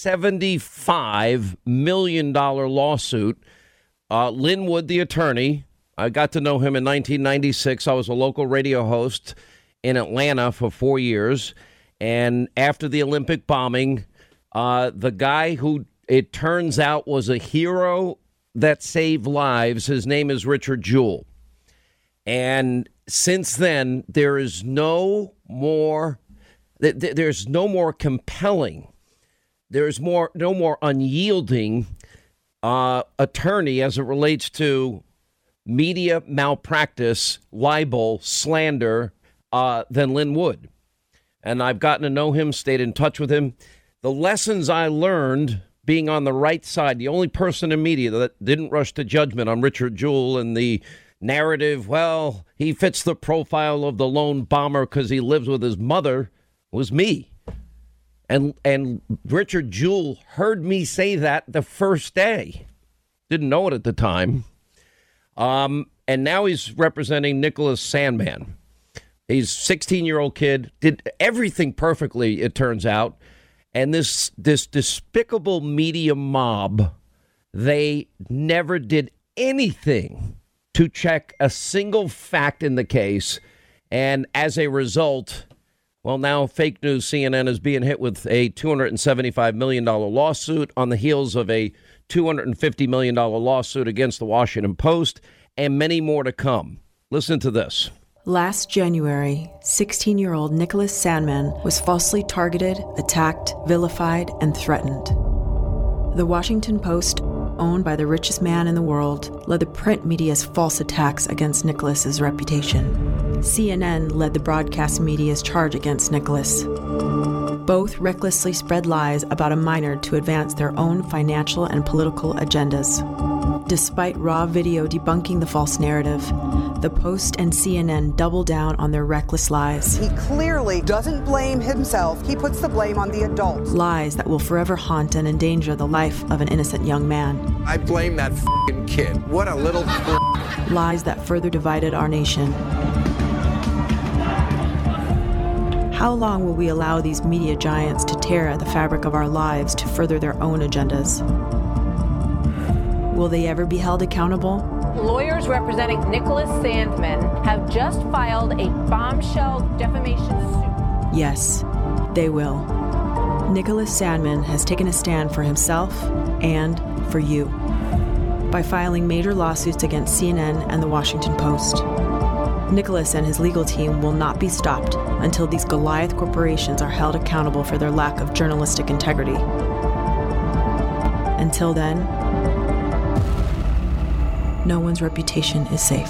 seventy-five million dollars lawsuit. Uh, Lin Wood, the attorney, I got to know him in nineteen ninety-six. I was a local radio host in Atlanta for four years. And after the Olympic bombing, uh, the guy who it turns out was a hero that saved lives. His name is Richard Jewell. And since then, there is no more, there's no more compelling, there's more, no more unyielding uh, attorney as it relates to media malpractice, libel, slander uh, than Lin Wood. And I've gotten to know him, stayed in touch with him. The lessons I learned being on the right side, the only person in media that didn't rush to judgment on Richard Jewell and the narrative, well, he fits the profile of the lone bomber because he lives with his mother, was me. And and Richard Jewell heard me say that the first day. Didn't know it at the time. Um, and now he's representing Nicholas Sandmann. He's a sixteen-year-old kid, did everything perfectly, it turns out. And this this despicable media mob, they never did anything to check a single fact in the case. And as a result, well, now fake news C N N is being hit with a two hundred seventy-five million dollars lawsuit on the heels of a two hundred fifty million dollars lawsuit against the Washington Post, and many more to come. Listen to this. Last January, sixteen-year-old Nicholas Sandmann was falsely targeted, attacked, vilified, and threatened. The Washington Post, owned by the richest man in the world, led the print media's false attacks against Nicholas's reputation. C N N led the broadcast media's charge against Nicholas. Both recklessly spread lies about a minor to advance their own financial and political agendas. Despite raw video debunking the false narrative, the Post and C N N double down on their reckless lies. He clearly doesn't blame himself. He puts the blame on the adults. Lies that will forever haunt and endanger the life of an innocent young man. I blame that f***ing kid. What a little f- Lies that further divided our nation. How long will we allow these media giants to tear at the fabric of our lives to further their own agendas? Will they ever be held accountable? Lawyers representing Nicholas Sandmann have just filed a bombshell defamation suit. Yes, they will. Nicholas Sandmann has taken a stand for himself and for you by filing major lawsuits against C N N and the Washington Post. Nicholas and his legal team will not be stopped until these Goliath corporations are held accountable for their lack of journalistic integrity. Until then, no one's reputation is safe.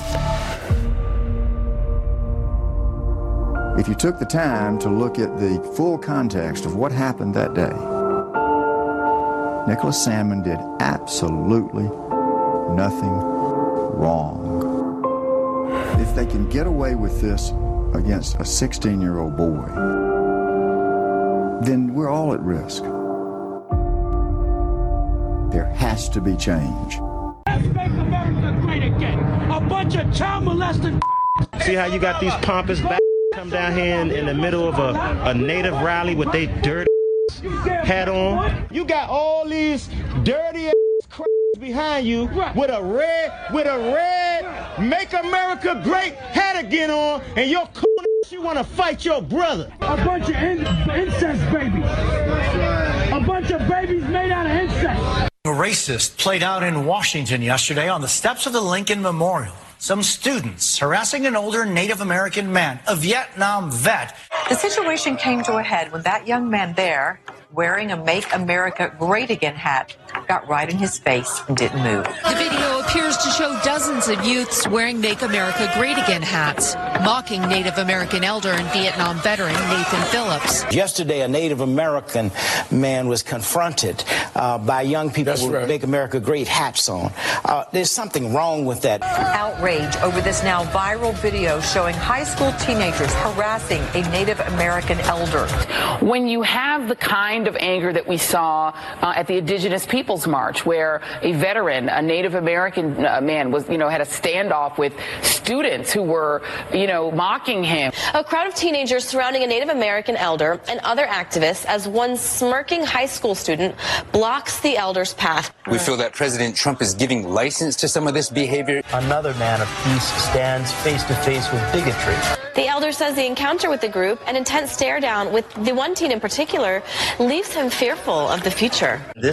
If you took the time to look at the full context of what happened that day, Nicholas Sandmann did absolutely nothing wrong. If they can get away with this against a sixteen-year-old boy, then we're all at risk. There has to be change. Let's make America great again. A bunch of child molesting. See how you got these pompous b- come down here in, in the middle of a, a native rally with they dirty hat on. You got all these dirty ass behind you with a red, with a red Make America Great hat again on, and your cool ass, you want to fight your brother. A bunch of in- incest babies. A bunch of babies made out of incest. A racist played out in Washington yesterday on the steps of the Lincoln Memorial. Some students harassing an older Native American man, a Vietnam vet. The situation came to a head when that young man there, wearing a Make America Great Again hat, got right in his face and didn't move. The video appears to show dozens of youths wearing Make America Great Again hats, mocking Native American elder and Vietnam veteran Nathan Phillips. Yesterday, a Native American man was confronted uh, by young people That's with right. Make America Great hats on. Uh, there's something wrong with that. Outrage over this now viral video showing high school teenagers harassing a Native American elder. When you have the kind of anger that we saw uh, at the Indigenous Peoples March, where a veteran, a Native American uh, man, was, you know, had a standoff with students who were, you know, mocking him. A crowd of teenagers surrounding a Native American elder and other activists as one smirking high school student blocks the elder's path. We feel that President Trump is giving license to some of this behavior. Another man of peace stands face to face with bigotry. The elder says the encounter with the group, an intense stare down with the one teen in particular, leaves him fearful of the future. This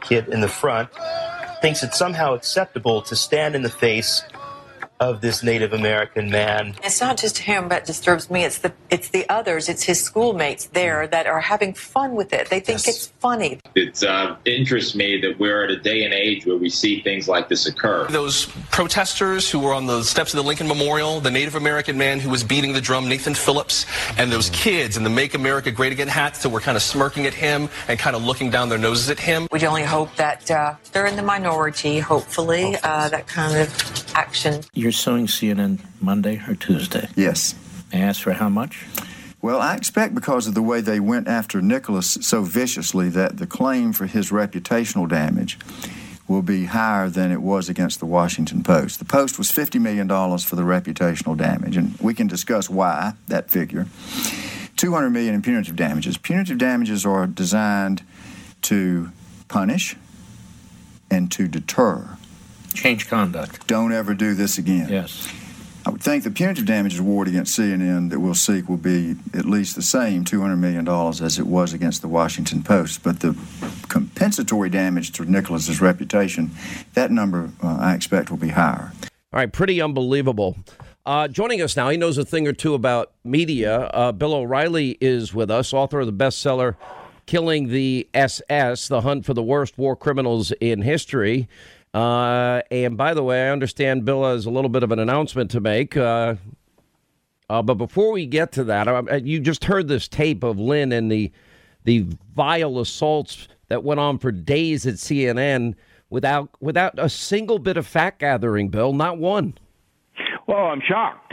kid in the front, thinks it's somehow acceptable to stand in the face of this Native American man. It's not just him that disturbs me. It's the it's the others. It's his schoolmates there that are having fun with it. They think yes. it's funny. It uh, interests me that we're at a day and age where we see things like this occur. Those protesters who were on the steps of the Lincoln Memorial, the Native American man who was beating the drum, Nathan Phillips, and those kids in the Make America Great Again hats that were kind of smirking at him and kind of looking down their noses at him. We only hope that uh, they're in the minority, hopefully, uh, that kind of action. You're suing C N N Monday or Tuesday? Yes. May I ask for how much? Well, I expect because of the way they went after Nicholas so viciously that the claim for his reputational damage will be higher than it was against the Washington Post. The Post was fifty million dollars for the reputational damage, and we can discuss why that figure. two hundred million dollars in punitive damages. Punitive damages are designed to punish and to deter. Change conduct. Don't ever do this again. Yes. I would think the punitive damages award against C N N that we'll seek will be at least the same, two hundred million dollars, as it was against the Washington Post. But the compensatory damage to Nicholas's reputation, that number uh, I expect will be higher. All right, pretty unbelievable. Uh, joining us now, he knows a thing or two about media. Uh, Bill O'Reilly is with us, author of the bestseller Killing the S S, The Hunt for the Worst War Criminals in History. Uh, and by the way, I understand Bill has a little bit of an announcement to make. Uh, uh, but before we get to that, uh, you just heard this tape of Lynn and the the vile assaults that went on for days at C N N without without a single bit of fact gathering, Bill, not one. Well, I'm shocked.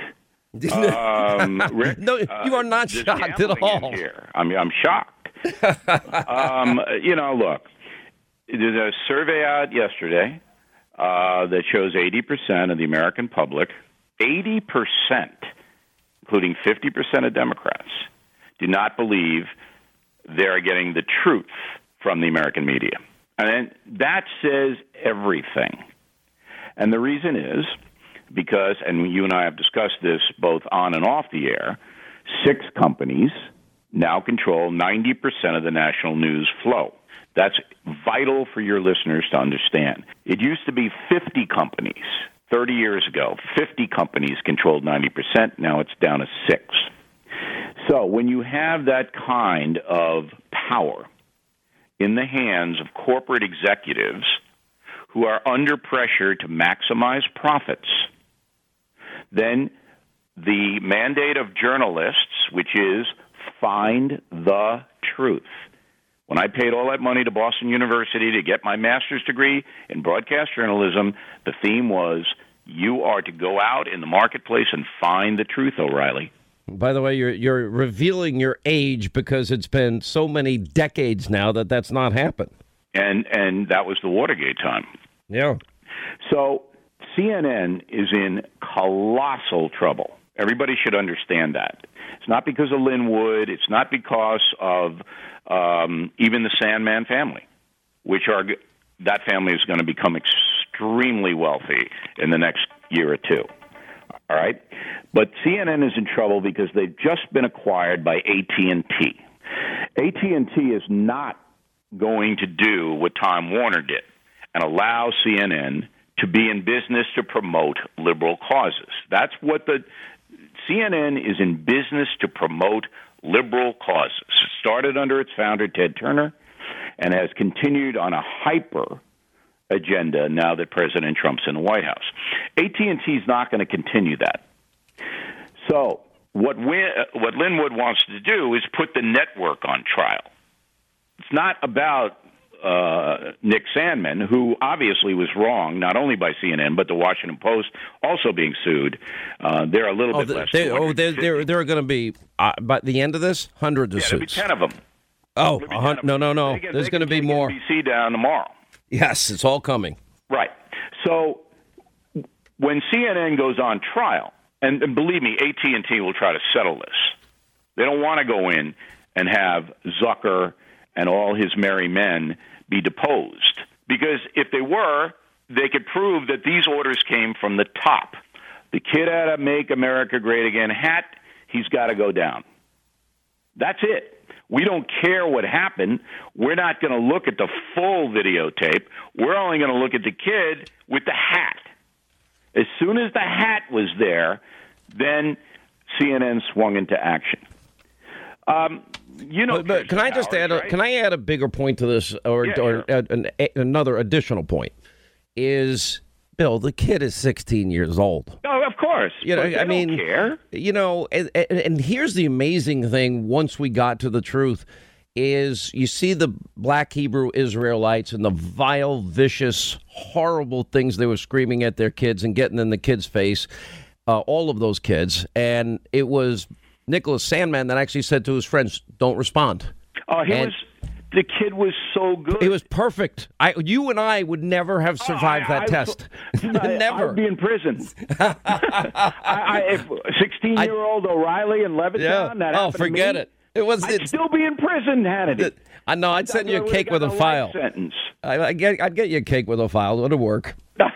um, Rick, no, you are not uh, shocked at all. Here. I mean, I'm shocked. um, you know, look, there's a survey out yesterday uh, that shows eighty percent of the American public, eighty percent, including fifty percent of Democrats, do not believe they're getting the truth from the American media. And that says everything. And the reason is because, and you and I have discussed this both on and off the air, six companies now control ninety percent of the national news flow. That's vital for your listeners to understand. It used to be fifty companies. thirty years ago, fifty companies controlled ninety percent. Now it's down to six. So when you have that kind of power in the hands of corporate executives who are under pressure to maximize profits, then the mandate of journalists, which is find the truth. When I paid all that money to Boston University to get my master's degree in broadcast journalism, the theme was, you are to go out in the marketplace and find the truth, O'Reilly. By the way, you're you're revealing your age because it's been so many decades now that that's not happened. And and that was the Watergate time. Yeah. So C N N is in colossal trouble. Everybody should understand that. It's not because of Lynn Wood. It's not because of um, even the Sandman family, which are that family is going to become extremely wealthy in the next year or two. All right? But C N N is in trouble because they've just been acquired by A T and T. A T and T is not going to do what Time Warner did and allow C N N to be in business to promote liberal causes. That's what the C N N is in business to promote liberal causes. It started under its founder, Ted Turner, and has continued on a hyper agenda now that President Trump's in the White House. A T and T is not going to continue that. So what Win, what Lynn Wood wants to do is put the network on trial. It's not about uh, Nick Sandman, who obviously was wrong, not only by C N N, but the Washington Post also being sued. Uh, they're a little oh, bit the, less. They, oh, there, there, there are going to be, uh, by the end of this, hundreds of yeah, suits. There'll be ten of them. Oh, a hun- no, no, no. Can, There's going to be more. N B C down tomorrow. Yes, it's all coming. Right. So when C N N goes on trial, and, and believe me, A T and T will try to settle this. They don't want to go in and have Zucker and all his merry men be deposed. Because if they were, they could prove that these orders came from the top. The kid had a Make America Great Again hat. He's got to go down. That's it. We don't care what happened. We're not going to look at the full videotape. We're only going to look at the kid with the hat. As soon as the hat was there, then C N N swung into action. Um, you know, but, but can I just Powers, add? A, right? Can I add a bigger point to this, or, Yeah, or sure. uh, an, a, another additional point? Is Bill, the kid is sixteen years old. No, of course. You know, But they I don't mean, care. you know, and, and, and here's the amazing thing. Once we got to the truth, is you see the black Hebrew Israelites and the vile, vicious, horrible things they were screaming at their kids and getting in the kids' face, uh, all of those kids. And it was Nicholas Sandmann that actually said to his friends, "Don't respond." Oh, he And- was. The kid was so good. It was perfect. I, you and I would never have survived Oh, I- that I- test. I- Never. I'd be in prison. I, I, if sixteen-year-old O'Reilly and Leviton. Yeah. That Oh, happened to forget me, it. It was. I'd still be in prison, Hannity. I know. I'd send you a would've cake with a gotten file. life Sentence. I, I get. I'd get you a cake with a file. It'll work.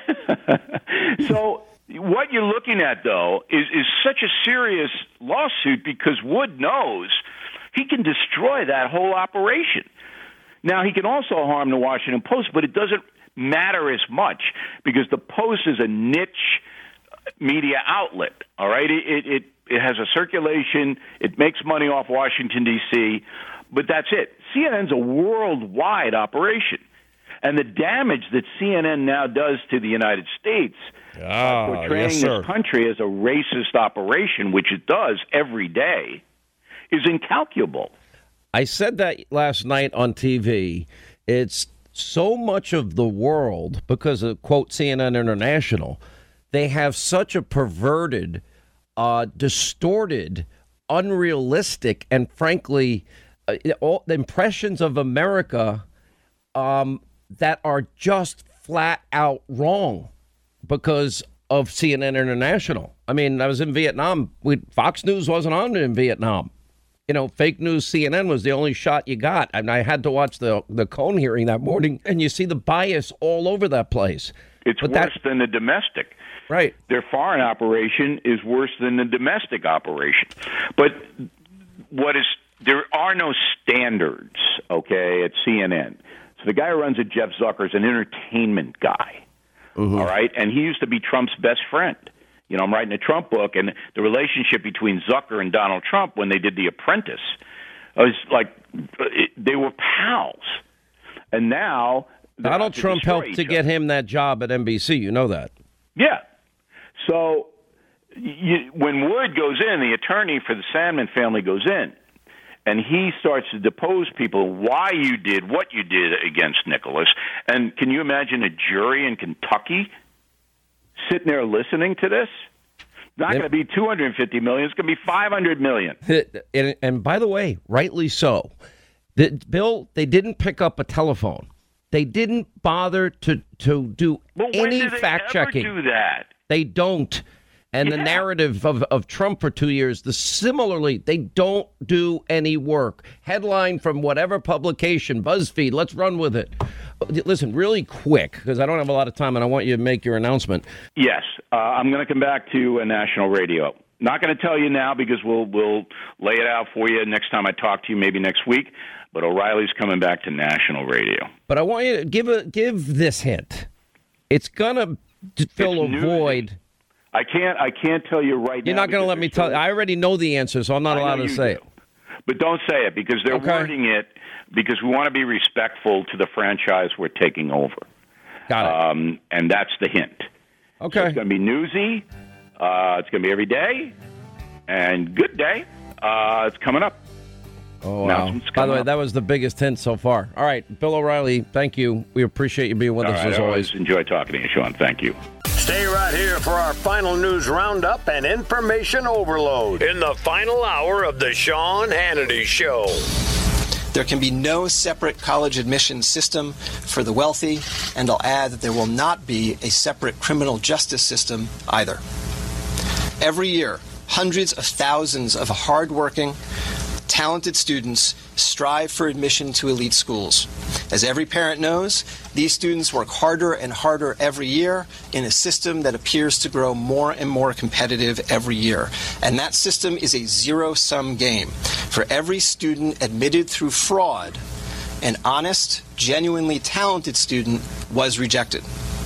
So what you're looking at, though, is, is such a serious lawsuit because Wood knows he can destroy that whole operation. Now, he can also harm the Washington Post, but it doesn't matter as much because the Post is a niche media outlet, all right? It, it, it, it has a circulation. It makes money off Washington, D C, but that's it. C N N's a worldwide operation. And the damage that C N N now does to the United States Ah, by portraying yes, sir. this country as a racist operation, which it does every day, is incalculable. I said that last night on T V. It's so much of the world because of, quote, C N N International. They have such a perverted, uh, distorted, unrealistic, and frankly, uh, all the impressions of America um, that are just flat out wrong because of C N N International. I mean, I was in Vietnam. We, Fox News wasn't on in Vietnam. You know, fake news C N N was the only shot you got. And I had to watch the the Cohn hearing that morning, and you see the bias all over that place. It's But worse that- than the domestic. Right. Their foreign operation is worse than the domestic operation. But what is there are no standards, okay, at C N N. So the guy who runs it, Jeff Zucker, is an entertainment guy. All right, and he used to be Trump's best friend. You know, I'm writing a Trump book, and the relationship between Zucker and Donald Trump when they did The Apprentice was like it, they were pals. And now they're Donald out to Trump destroy helped each to other. get him that job at N B C. You know that. Yeah. So you, when Wood goes in, the attorney for the Sandman family goes in, and he starts to depose people why you did what you did against Nicholas. And can you imagine a jury in Kentucky sitting there listening to this? It's not going to be two hundred fifty million. It's going to be five hundred million. And, and by the way, rightly so. The, Bill, they didn't pick up a telephone. They didn't bother to, to do But when any do they fact ever checking. do that? They don't. And the narrative of, of Trump for two years, the similarly, they don't do any work. Headline from whatever publication, BuzzFeed, let's run with it. Listen, really quick, because I don't have a lot of time and I want you to make your announcement. Yes, uh, I'm going to come back to uh, national radio. Not going to tell you now because we'll we'll lay it out for you next time I talk to you, maybe next week. But O'Reilly's coming back to national radio. But I want you to give a give this hint. It's gonna fill It's a newsy. void. I can't I can't tell you right now. You're not going to because let me they're tell. still- I already know the answer, so I'm not I allowed know to you say do. it. But don't say it because they're Okay. wording it because we want to be respectful to the franchise we're taking over. Got it. Um, and that's the hint. Okay. So it's going to be newsy. Uh, it's going to be every day. And good day. Uh, it's coming up. Oh, wow. Announcements By the coming way, up. that was the biggest hint so far. All right, Bill O'Reilly, thank you. We appreciate you being with All us right, as I always. enjoy talking to you, Sean. Thank you. Stay right here for our final news roundup and information overload in the final hour of the Sean Hannity Show. There can be no separate college admission system for the wealthy, and I'll add that there will not be a separate criminal justice system either. Every year, hundreds of thousands of hardworking, talented students strive for admission to elite schools. As every parent knows, these students work harder and harder every year in a system that appears to grow more and more competitive every year. And that system is a zero-sum game. For every student admitted through fraud, an honest, genuinely talented student was rejected.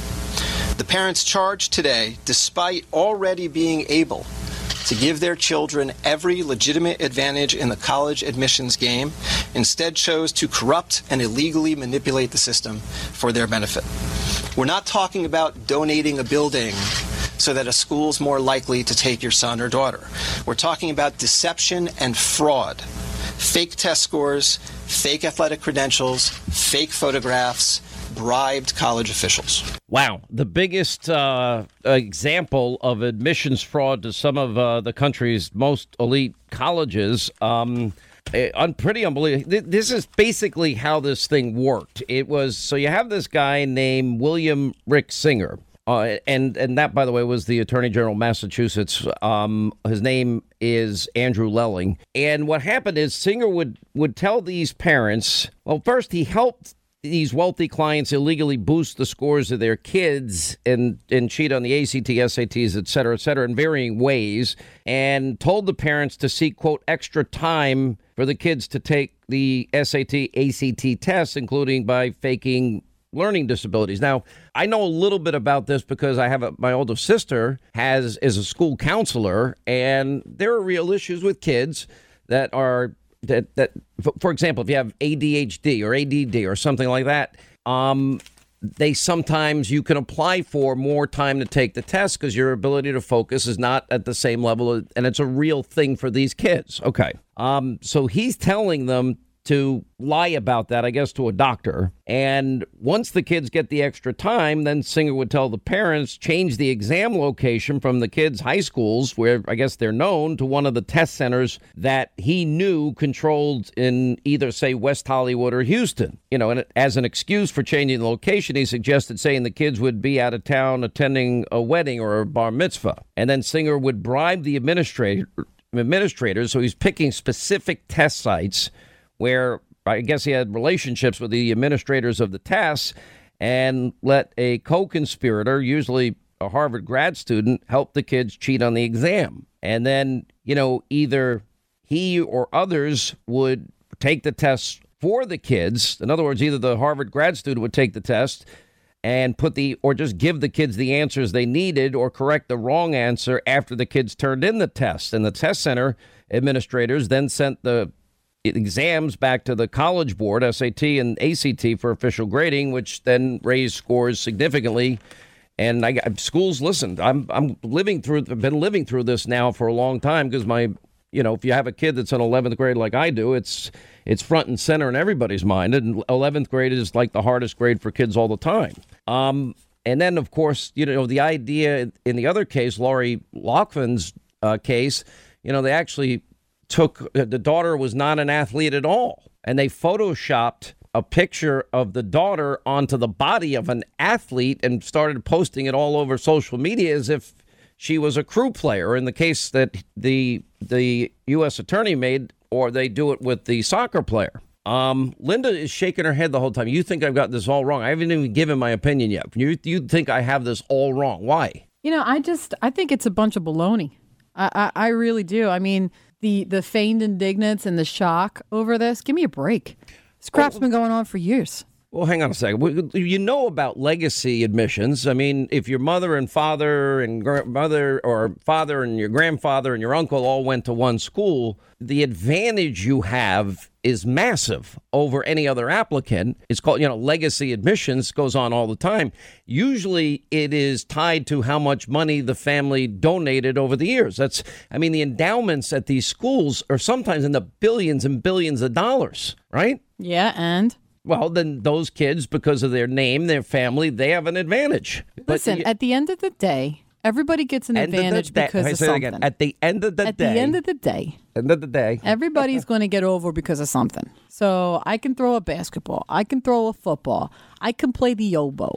The parents charged today, despite already being able to give their children every legitimate advantage in the college admissions game, instead chose to corrupt and illegally manipulate the system for their benefit. We're not talking about donating a building so that a school's more likely to take your son or daughter. We're talking about deception and fraud. Fake test scores, fake athletic credentials, fake photographs, bribed college officials. Wow. The biggest uh, example of admissions fraud to some of uh, the country's most elite colleges. Um, uh, pretty unbelievable. This is basically how this thing worked. It was, so you have this guy named William Rick Singer. Uh, and, and that, by the way, was the Attorney General of Massachusetts. Um, his name is Andrew Lelling. And what happened is Singer would, would tell these parents, well, first he helped these wealthy clients illegally boost the scores of their kids and, and cheat on the A C T, S A Ts, et cetera, et cetera, in varying ways, and told the parents to seek, quote, extra time for the kids to take the S A T, A C T tests, including by faking learning disabilities. Now, I know a little bit about this because I have a, my older sister has is a school counselor, and there are real issues with kids that are that that for example, if you have A D H D or A D D or something like that, um, they sometimes you can apply for more time to take the test because your ability to focus is not at the same level, and it's a real thing for these kids. Okay, um, so he's telling them to lie about that, I guess, to a doctor. And once the kids get the extra time, then Singer would tell the parents, change the exam location from the kids' high schools, where I guess they're known, to one of the test centers that he knew controlled in either, say, West Hollywood or Houston. You know, and as an excuse for changing the location, he suggested saying the kids would be out of town attending a wedding or a bar mitzvah. And then Singer would bribe the administrator, administrators, so he's picking specific test sites where I guess he had relationships with the administrators of the tests, and let a co-conspirator, usually a Harvard grad student, help the kids cheat on the exam. And then, you know, either he or others would take the tests for the kids. In other words, either the Harvard grad student would take the test and put the, or just give the kids the answers they needed, or correct the wrong answer after the kids turned in the test. And the test center administrators then sent the exams back to the College Board, S A T and A C T, for official grading, which then raised scores significantly. And I got, schools listened. I'm I'm living through. I've been living through this now for a long time because my, you know, if you have a kid that's in eleventh grade like I do, it's it's front and center in everybody's mind. And eleventh grade is like the hardest grade for kids all the time. Um, and then, of course, you know, the idea in the other case, Lori Loughlin's uh, case, you know, they actually took, the daughter was not an athlete at all, and they photoshopped a picture of the daughter onto the body of an athlete and started posting it all over social media as if she was a crew player. In the case that the the U S attorney made, or they do it with the soccer player. Um, Linda is shaking her head the whole time. You think I've got this all wrong? I haven't even given my opinion yet. You you think I have this all wrong? Why? You know, I just I think it's a bunch of baloney. I I, I really do. I mean, the the feigned indignance and the shock over this. Give me a break. This crap's been going on for years. Well, hang on a second. You know about legacy admissions. I mean, if your mother and father and grandmother, or father and your grandfather and your uncle all went to one school, the advantage you have is massive over any other applicant. It's called, you know, legacy admissions, goes on all the time. Usually it is tied to how much money the family donated over the years. That's, I mean, the endowments at these schools are sometimes in the billions and billions of dollars, right? Yeah, and? Well, then those kids, because of their name, their family, they have an advantage. Listen, but, at the end of the day, everybody gets an advantage day, because I of say something. Again, at the end of the at day. At the end of the day. End of the day. Everybody's going to get over because of something. So I can throw a basketball. I can throw a football. I can play the oboe.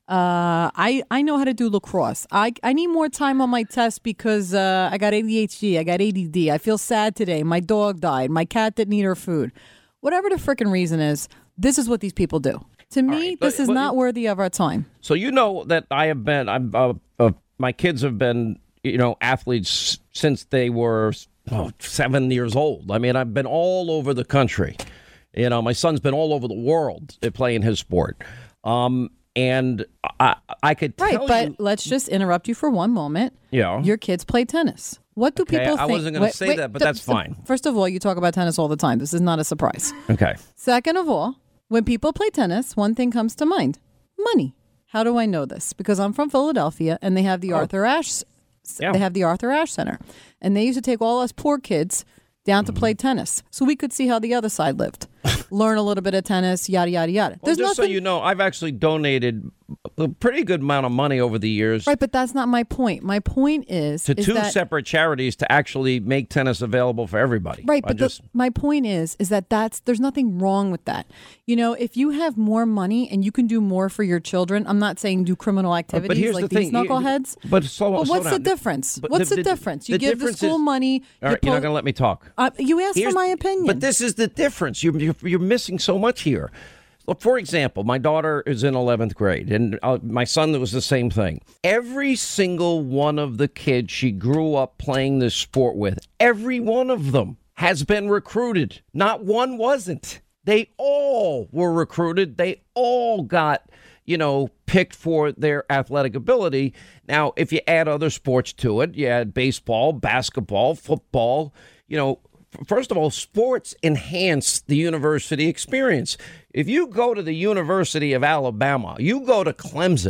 Uh, I, I know how to do lacrosse. I, I need more time on my test because uh, I got A D H D. I got A D D. I feel sad today. My dog died. My cat didn't eat her food. Whatever the frickin' reason is, this is what these people do. To me, right, this but- is but- not worthy of our time. So you know that I have been, I'm, uh, uh, my kids have been, you know, athletes since they were oh, seven years old. I mean, I've been all over the country. You know, my son's been all over the world playing his sport. Um, and I, I could tell Right, but you, let's just interrupt you for one moment. Yeah. Your kids play tennis. What do Okay, people I think? wasn't gonna Wait, say wait, that, but th- that's th- fine. First of all, you talk about tennis all the time. This is not a surprise. Okay. Second of all, when people play tennis, one thing comes to mind: money. How do I know this? Because I'm from Philadelphia, and they have the Oh. Arthur Ashe. Yeah. They have the Arthur Ashe Center, and they used to take all us poor kids down to play tennis, so we could see how the other side lived, learn a little bit of tennis, yada yada yada. Well, There's just nothing so you know, I've actually donated a pretty good amount of money over the years right, but that's not my point. My point is to is two that, separate charities to actually make tennis available for everybody. Right, I but just, the, my point is, is that that's there's nothing wrong with that. You know, if you have more money and you can do more for your children, I'm not saying do criminal activities but here's like the these thing. You- knuckleheads. But slow, But slow what's the down. difference? But What's the, difference? You the give difference the school is- money. All you right, you're not pull- going to let me talk. Uh, you asked Here's- for my opinion. But this is the difference. You're, you're, you're missing so much here. Look, for example, my daughter is in eleventh grade, and uh, my son was the same thing. Every single one of the kids she grew up playing this sport with, every one of them has been recruited. Not one wasn't. They all were recruited. They all got, you know, picked for their athletic ability. Now, if you add other sports to it, you add baseball, basketball, football, you know, first of all, sports enhance the university experience. If you go to the University of Alabama, you go to Clemson,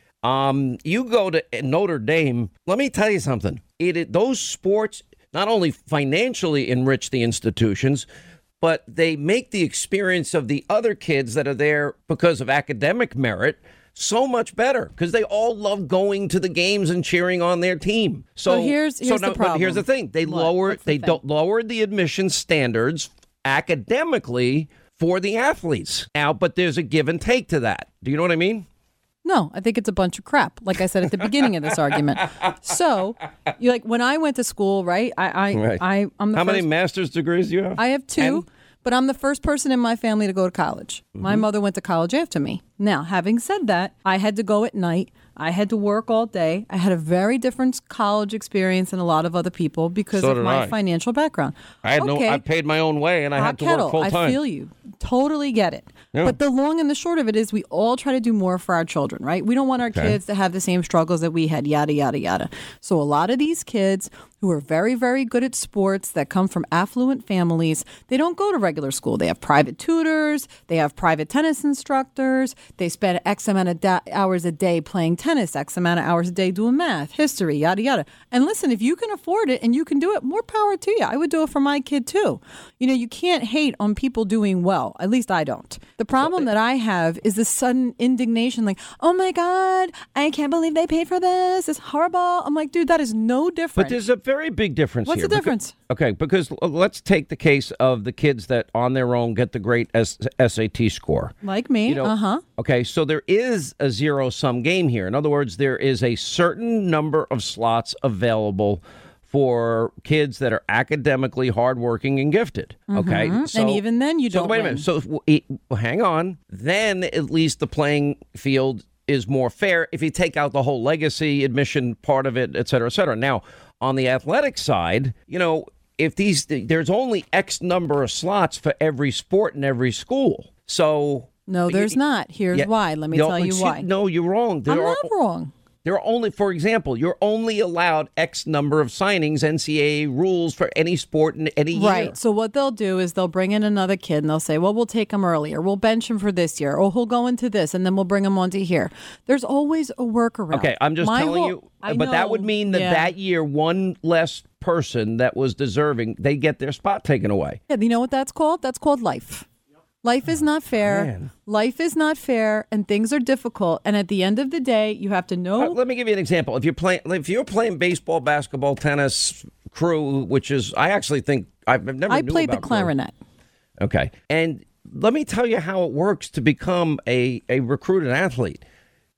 um, you go to Notre Dame, let me tell you something. It, it those sports not only financially enrich the institutions, but they make the experience of the other kids that are there because of academic merit so much better, because they all love going to the games and cheering on their team. So, So here's- here's so the But here's the problem. thing: they What? lower What's the they thing? don't lower the admission standards academically for the athletes now. But there's a give and take to that. Do you know what I mean? No, I think it's a bunch of crap. Like I said at the beginning of this argument. So, you like when I went to school, right? I, I, Right. I I'm the How first, many master's degrees do you have? I have two, but I'm the first person in my family to go to college. My Mhm. mother went to college after me. Now, having said that, I had to go at night. I had to work all day. I had a very different college experience than a lot of other people because So of did my I. financial background. I had okay. no. I paid my own way, and I Hot had to kettle. work full time. I feel you. Totally get it. Yeah. But the long and the short of it is we all try to do more for our children, right? We don't want our Okay. kids to have the same struggles that we had, yada, yada, yada. So a lot of these kids who are very, very good at sports that come from affluent families, they don't go to regular school. They have private tutors. They have private tennis instructors. They spend X amount of da- hours a day playing tennis, X amount of hours a day doing math, history, yada, yada. And listen, if you can afford it and you can do it, more power to you. I would do it for my kid too. You know, you can't hate on people doing well. At least I don't. The problem that I have is this sudden indignation like, oh my God, I can't believe they paid for this. It's horrible. I'm like, dude, that is no different. But there's a very big difference What's here. the Becau- difference? Okay, because l- let's take the case of the kids that on their own get the great S- SAT score. Like me, You know, uh-huh. Okay, so there is a zero-sum game here. In other words, there is a certain number of slots available for kids that are academically hardworking and gifted. Okay, Mhm. And even then you so don't wait a win. minute. So w- it- well, hang on. Then at least the playing field is more fair if you take out the whole legacy admission part of it, et cetera, et cetera. Now, on the athletic side, you know, if these there's only X number of slots for every sport in every school. So No, there's not. Here's Yeah. why. Let me No, tell you excuse- why. No, you're wrong. There I'm are, not wrong. There are only, for example, you're only allowed X number of signings, N C A A rules for any sport in any year. Right. So what they'll do is they'll bring in another kid and they'll say, well, we'll take him earlier. We'll bench him for this year. Or he'll go into this and then we'll bring him onto here. There's always a workaround. Okay, I'm just My telling whole- you, I but that know, would mean that yeah. that year, one less person that was deserving, they get their spot taken away. Yeah, you know what that's called? That's called life. Life is not fair. Man. Life is not fair, and things are difficult. And at the end of the day, you have to know. Uh, let me give you an example. If you're playing, if you're playing baseball, basketball, tennis, crew, which is, I actually think I've never. I knew played the about crew. clarinet. Okay, and let me tell you how it works to become a a recruited athlete.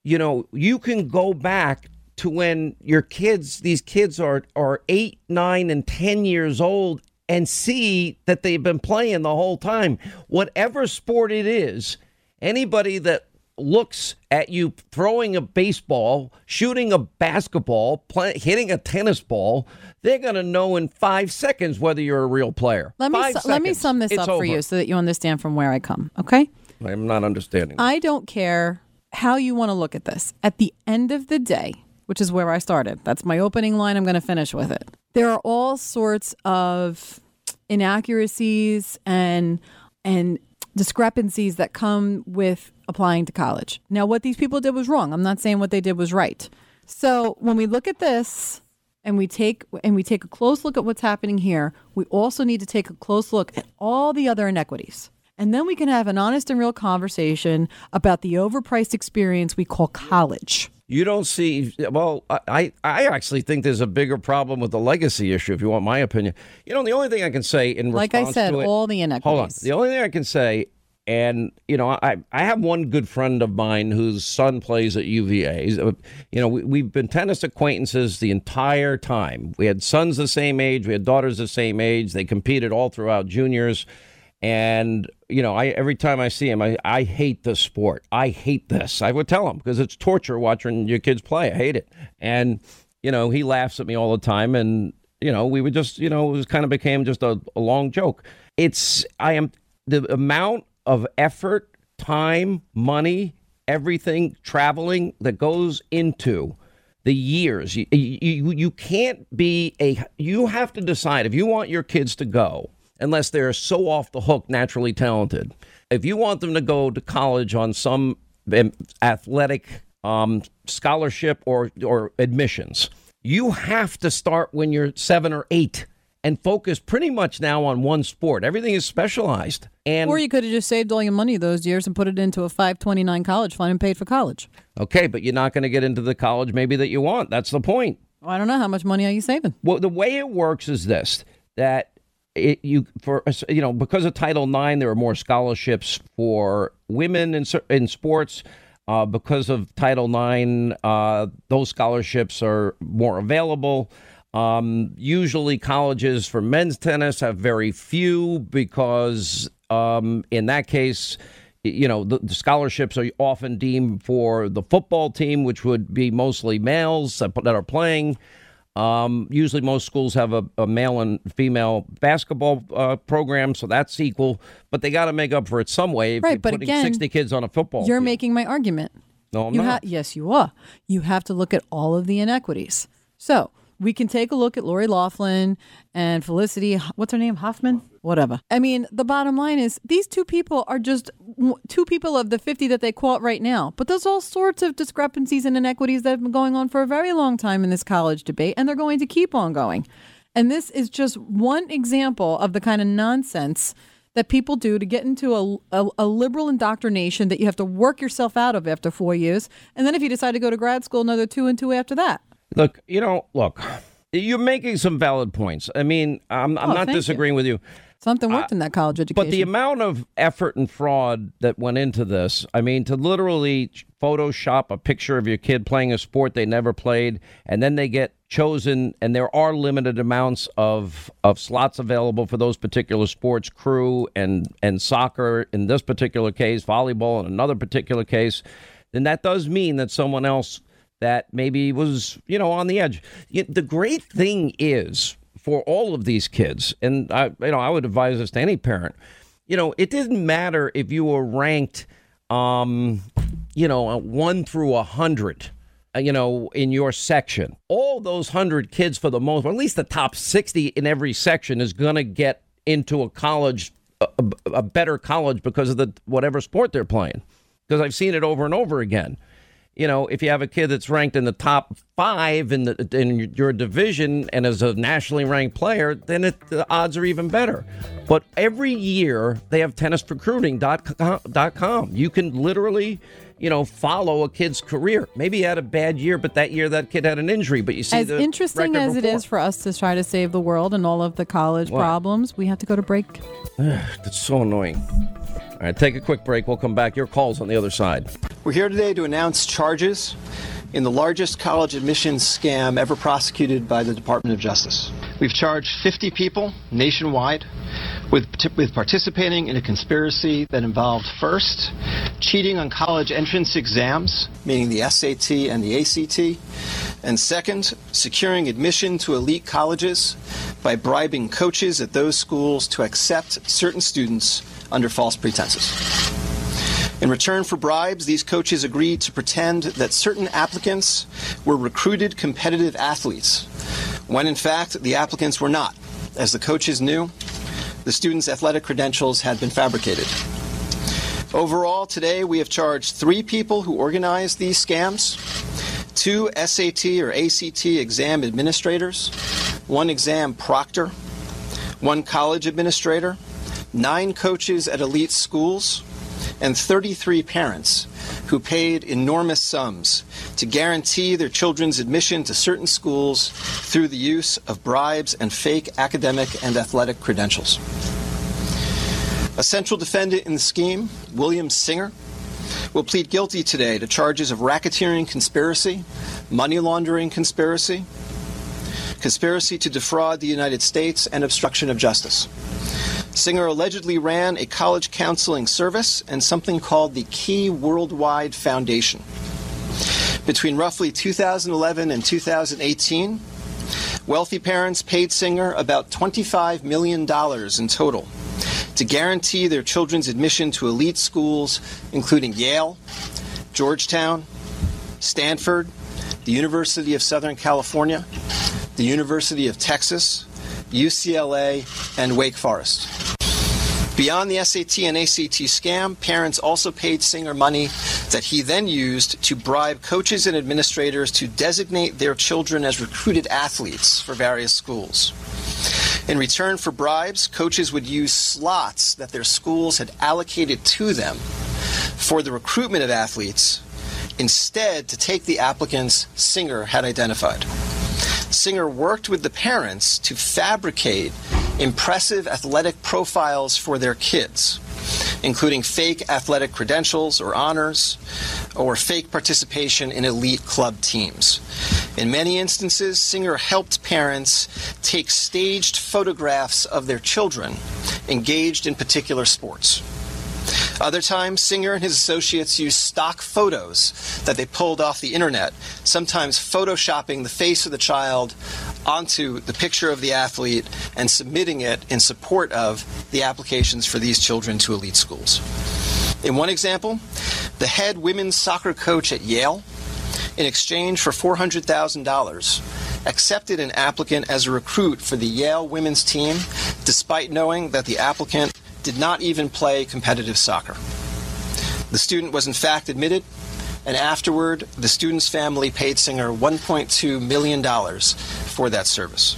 you know, you can go back to when your kids, these kids are, are eight, nine, and ten years old and see that they've been playing the whole time. Whatever sport it is, anybody that looks at you throwing a baseball, shooting a basketball, play, hitting a tennis ball, they're going to know in five seconds whether you're a real player. Let me Five su- let me seconds. sum this It's up over. for you so that you understand from where I come, okay? I'm not understanding. I don't care how you want to look at this. At the end of the day, which is where I started, that's my opening line, I'm going to finish with it. There are all sorts of inaccuracies and and discrepancies that come with applying to college. Now, what these people did was wrong. I'm not saying what they did was right. So when we look at this and we take and we take a close look at what's happening here, we also need to take a close look at all the other inequities. And then we can have an honest and real conversation about the overpriced experience we call college. You don't see, well, I, I actually think there's a bigger problem with the legacy issue, if you want my opinion. You know, the only thing I can say in response Like I said, to it, all the inequities. Hold on. The only thing I can say, and, you know, I, I have one good friend of mine whose son plays at U V A. He's, uh, you know, we, we've been tennis acquaintances the entire time. We had sons the same age. We had daughters the same age. They competed all throughout juniors. And, you know, I every time I see him, I, I hate this sport. I hate this. I would tell him because it's torture watching your kids play. I hate it. And, you know, he laughs at me all the time. And, you know, we would just, you know, it was kind of became just a, a long joke. It's I am the amount of effort, time, money, everything, traveling that goes into the years. You, you, you can't be a you have to decide if you want your kids to go. Unless they're so off the hook, naturally talented. If you want them to go to college on some athletic um, scholarship or, or admissions, you have to start when you're seven or eight and focus pretty much now on one sport. Everything is specialized. And or you could have just saved all your money those years and put it into a five twenty-nine college fund and paid for college. Okay, but you're not going to get into the college maybe that you want. That's the point. Well, I don't know. How much money are you saving? Well, the way it works is this, that It, you for you know because of Title nine, there are more scholarships for women in in sports. Uh, because of Title nine, uh, those scholarships are more available. Um, usually, colleges for men's tennis have very few because um, in that case, you know the, the scholarships are often deemed for the football team, which would be mostly males that, that are playing. Um, usually most schools have a, a male and female basketball uh, program, so that's equal. But they got to make up for it some way. If right, you're but putting again, sixty kids on a football You're field. making my argument. No, I'm you not. Ha- yes, you are. You have to look at all of the inequities. So we can take a look at Lori Loughlin and Felicity, what's her name, Hoffman? Whatever. I mean, the bottom line is these two people are just two people of the fifty that they quote right now. But there's all sorts of discrepancies and inequities that have been going on for a very long time in this college debate, and they're going to keep on going. And this is just one example of the kind of nonsense that people do to get into a, a, a liberal indoctrination that you have to work yourself out of after four years. And then if you decide to go to grad school, another two and two after that. Look, you know, look, you're making some valid points. I mean, I'm, I'm Oh, not thank disagreeing you. with you. Something worked Uh, in that college education. But the amount of effort and fraud that went into this, I mean, to literally Photoshop a picture of your kid playing a sport they never played, and then they get chosen, and there are limited amounts of, of slots available for those particular sports, crew and, and soccer in this particular case, volleyball in another particular case, then that does mean that someone else that maybe was, you know, on the edge. The great thing is, for all of these kids, and I, you know, I would advise this to any parent. You know, it didn't matter if you were ranked, um, you know, one through a hundred, uh, you know, in your section. All those hundred kids, for the most, or at least the top sixty in every section, is going to get into a college, a, a better college because of the whatever sport they're playing. Because I've seen it over and over again. You know, if you have a kid that's ranked in the top five in the in your division and is a nationally ranked player, then it, the odds are even better. But every year they have tennis recruiting dot com. You can literally you know, follow a kid's career. Maybe he had a bad year, but that year that kid had an injury. But you see, as the interesting record as it before. is for us to try to save the world and all of the college What? problems, we have to go to break. That's so annoying. All right, take a quick break. We'll come back. Your call's on the other side. We're here today to announce charges in the largest college admissions scam ever prosecuted by the Department of Justice. We've charged fifty people nationwide with, with participating in a conspiracy that involved, first, cheating on college entrance exams, meaning the S A T and the A C T, and second, securing admission to elite colleges by bribing coaches at those schools to accept certain students under false pretenses. In return for bribes, these coaches agreed to pretend that certain applicants were recruited competitive athletes, when in fact the applicants were not. As the coaches knew, the students' athletic credentials had been fabricated. Overall, today we have charged three people who organized these scams, two S A T or A C T exam administrators, one exam proctor, one college administrator, nine coaches at elite schools, and thirty-three parents who paid enormous sums to guarantee their children's admission to certain schools through the use of bribes and fake academic and athletic credentials. A central defendant in the scheme, William Singer, will plead guilty today to charges of racketeering conspiracy, money laundering conspiracy, conspiracy to defraud the United States, and obstruction of justice. Singer allegedly ran a college counseling service and something called the Key Worldwide Foundation. Between roughly two thousand eleven and two thousand eighteen, wealthy parents paid Singer about twenty-five million dollars in total to guarantee their children's admission to elite schools, including Yale, Georgetown, Stanford, the University of Southern California, the University of Texas, U C L A, and Wake Forest. Beyond the S A T and A C T scam, parents also paid Singer money that he then used to bribe coaches and administrators to designate their children as recruited athletes for various schools. In return for bribes, coaches would use slots that their schools had allocated to them for the recruitment of athletes, instead to take the applicants Singer had identified. Singer worked with the parents to fabricate impressive athletic profiles for their kids, including fake athletic credentials or honors, or fake participation in elite club teams. In many instances, Singer helped parents take staged photographs of their children engaged in particular sports. Other times, Singer and his associates used stock photos that they pulled off the internet, sometimes photoshopping the face of the child onto the picture of the athlete and submitting it in support of the applications for these children to elite schools. In one example, the head women's soccer coach at Yale, in exchange for four hundred thousand dollars, accepted an applicant as a recruit for the Yale women's team, despite knowing that the applicant did not even play competitive soccer. The student was in fact admitted, and afterward, the student's family paid Singer one point two million dollars for that service.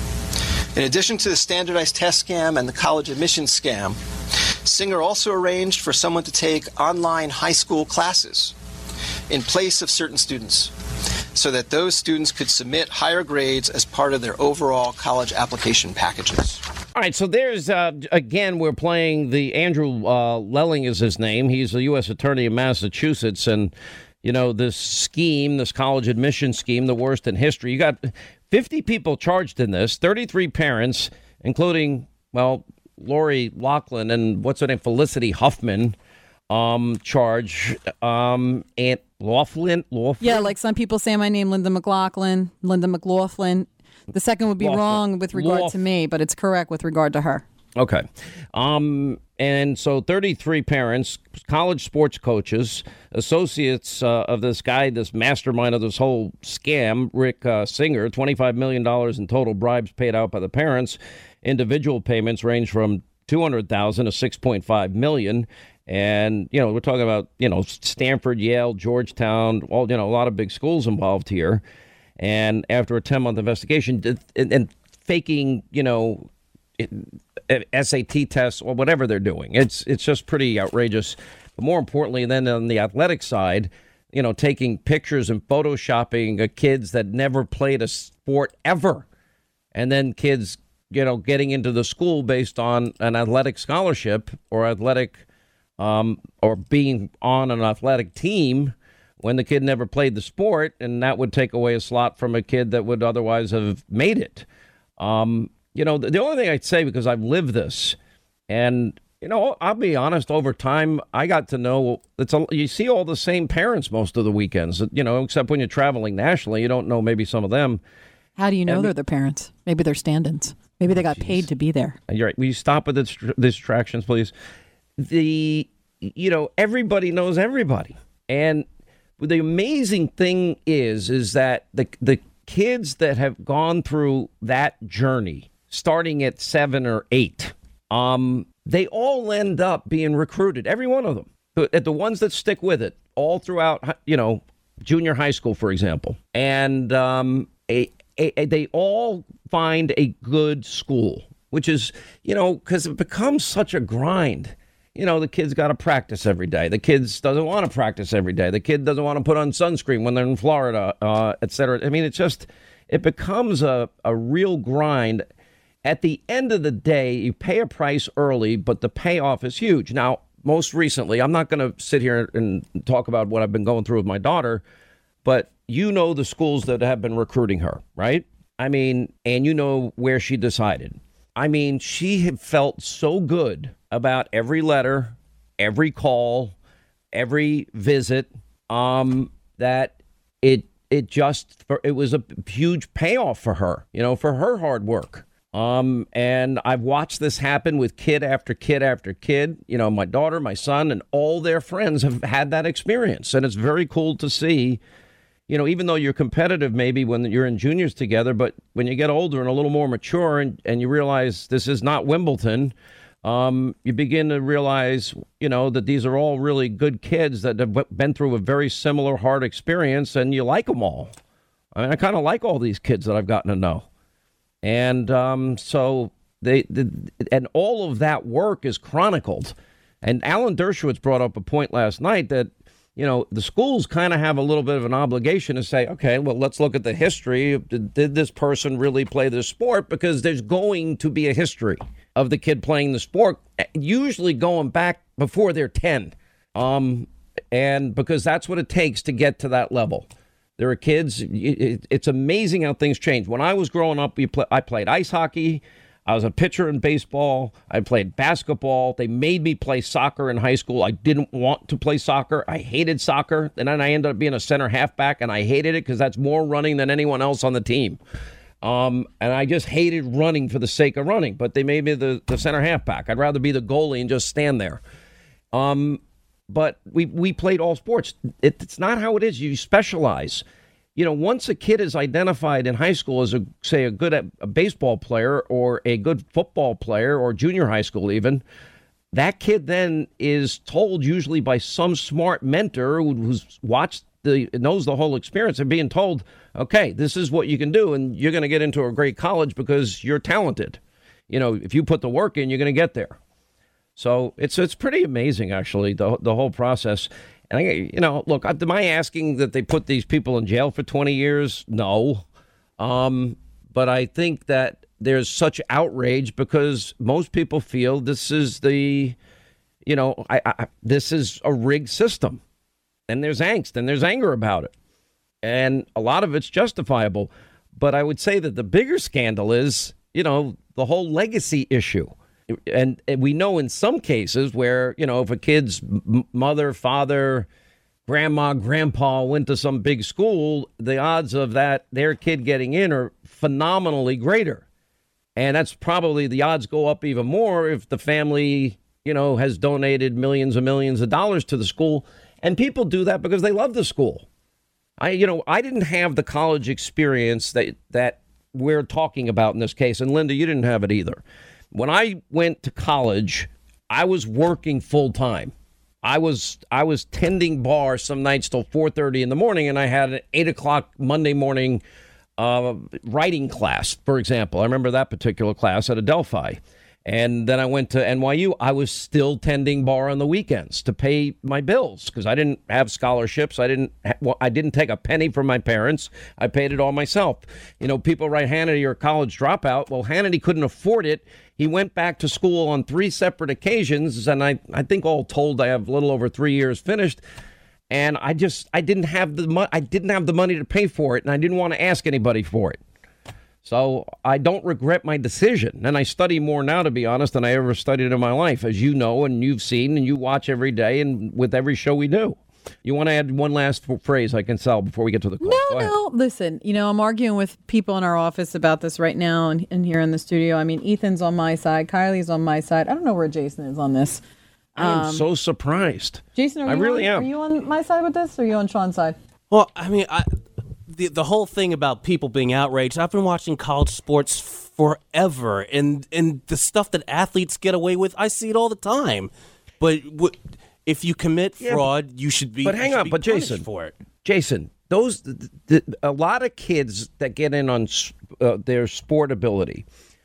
In addition to the standardized test scam and the college admissions scam, Singer also arranged for someone to take online high school classes in place of certain students, so that those students could submit higher grades as part of their overall college application packages. All right, so there's, uh, again, we're playing the Andrew uh, Lelling is his name. He's a U S attorney in Massachusetts, and, you know, this scheme, this college admission scheme, the worst in history. You got fifty people charged in this, thirty-three parents, including, well, Lori Loughlin and what's her name, Felicity Huffman, um, charge, um, and Laughlin, Laughlin? Yeah, like some people say my name, Linda McLaughlin, Linda McLaughlin. The second would be Laughlin. wrong with regard Laugh- to me, but it's correct with regard to her. Okay. Um, and so thirty-three parents, college sports coaches, associates uh, of this guy, this mastermind of this whole scam, Rick uh, Singer, twenty-five million dollars in total bribes paid out by the parents. Individual payments range from two hundred thousand dollars to six point five million dollars. And, you know, we're talking about, you know, Stanford, Yale, Georgetown, all, you know, a lot of big schools involved here. And after a ten-month investigation and, and faking, you know, S A T tests or whatever they're doing, it's it's just pretty outrageous. But more importantly, then on the athletic side, you know, taking pictures and photoshopping of kids that never played a sport ever. And then kids, you know, getting into the school based on an athletic scholarship or athletic um, or being on an athletic team when the kid never played the sport. And that would take away a slot from a kid that would otherwise have made it. Um, you know, the, the only thing I'd say, because I've lived this, and you know, I'll be honest, over time, I got to know it's a, you see all the same parents most of the weekends, you know, except when you're traveling nationally, you don't know maybe some of them. How do you know and, they're their parents? Maybe they're stand-ins. Maybe they got geez. paid to be there. You're right. Will you stop with the dist- distractions, please? The, you know, everybody knows everybody. And the amazing thing is, is that the the kids that have gone through that journey, starting at seven or eight, um, they all end up being recruited, every one of them. At the ones that stick with it all throughout, you know, junior high school, for example. And um, a, a, a, they all find a good school, which is, you know, because it becomes such a grind. You know, the kid's got to practice every day. The kid doesn't want to practice every day. The kid doesn't want to put on sunscreen when they're in Florida, uh, et cetera. I mean, it's just, it becomes a, a real grind. At the end of the day, you pay a price early, but the payoff is huge. Now, most recently, I'm not going to sit here and talk about what I've been going through with my daughter, but you know the schools that have been recruiting her, right? I mean, and you know where she decided. I mean, she had felt so good about every letter, every call, every visit, um, that it it just, it was a huge payoff for her, you know, for her hard work. Um, and I've watched this happen with kid after kid after kid. You know, my daughter, my son, and all their friends have had that experience. And it's very cool to see, you know, even though you're competitive maybe when you're in juniors together, but when you get older and a little more mature and, and you realize this is not Wimbledon, um, you begin to realize, you know, that these are all really good kids that have been through a very similar hard experience, and you like them all. I mean, I kind of like all these kids that I've gotten to know. And um, so they, the, and all of that work is chronicled. And Alan Dershowitz brought up a point last night that, you know, the schools kind of have a little bit of an obligation to say, okay, well, let's look at the history. Did, did this person really play this sport? Because there's going to be a history of the kid playing the sport, usually going back before they're ten. Um, and because that's what it takes to get to that level. There are kids. It's amazing how things change. When I was growing up, we play, I played ice hockey. I was a pitcher in baseball. I played basketball. They made me play soccer in high school. I didn't want to play soccer. I hated soccer. And then I ended up being a center halfback, and I hated it because that's more running than anyone else on the team. Um, and I just hated running for the sake of running. But they made me the, the center halfback. I'd rather be the goalie and just stand there. Um, but we, we played all sports. It, it's not how it is. You specialize. You know, once a kid is identified in high school as, a, say, a good a baseball player or a good football player or junior high school even, that kid then is told usually by some smart mentor who's watched the knows the whole experience and being told, okay, this is what you can do and you're going to get into a great college because you're talented. You know, if you put the work in, you're going to get there. So it's it's pretty amazing, actually, the the whole process. And, I, you know, look, am I asking that they put these people in jail for twenty years? No. Um, but I think that there's such outrage because most people feel this is the, you know, I, I, this is a rigged system. And there's angst and there's anger about it. And a lot of it's justifiable. But I would say that the bigger scandal is, you know, the whole legacy issue. And, and we know in some cases where, you know, if a kid's m- mother, father, grandma, grandpa went to some big school, the odds of that, their kid getting in are phenomenally greater. And that's probably the odds go up even more if the family, you know, has donated millions and millions of dollars to the school. And people do that because they love the school. I, you know, I didn't have the college experience that that we're talking about in this case. And Linda, you didn't have it either. When I went to college, I was working full time. I was I was tending bar some nights till four thirty in the morning, and I had an eight o'clock Monday morning uh, writing class, for example. I remember that particular class at Adelphi. And then I went to N Y U. I was still tending bar on the weekends to pay my bills because I didn't have scholarships. I didn't ha- well, I didn't take a penny from my parents. I paid it all myself. You know, people write Hannity or college dropout. Well, Hannity couldn't afford it. He went back to school on three separate occasions, and I, I think all told I have a little over three years finished. And I just I didn't have the mo- I didn't have the money to pay for it, and I didn't want to ask anybody for it. So I don't regret my decision. And I study more now, to be honest, than I ever studied in my life, as you know, and you've seen, and you watch every day and with every show we do. You want to add one last f- phrase I can sell before we get to the call? No, no. Listen, you know, I'm arguing with people in our office about this right now and, and here in the studio. I mean, Ethan's on my side. Kylie's on my side. I don't know where Jason is on this. I am Um, so surprised. Jason, are I you really on, am. Are you on my side with this, or are you on Sean's side? Well, I mean, I, the the whole thing about people being outraged, I've been watching college sports forever, and, and the stuff that athletes get away with, I see it all the time. But w- if you commit Yeah, fraud, you should be. But you hang should on, be but punished Jason, for it. Jason, those the, the, a lot of kids that get in on uh, their sport ability,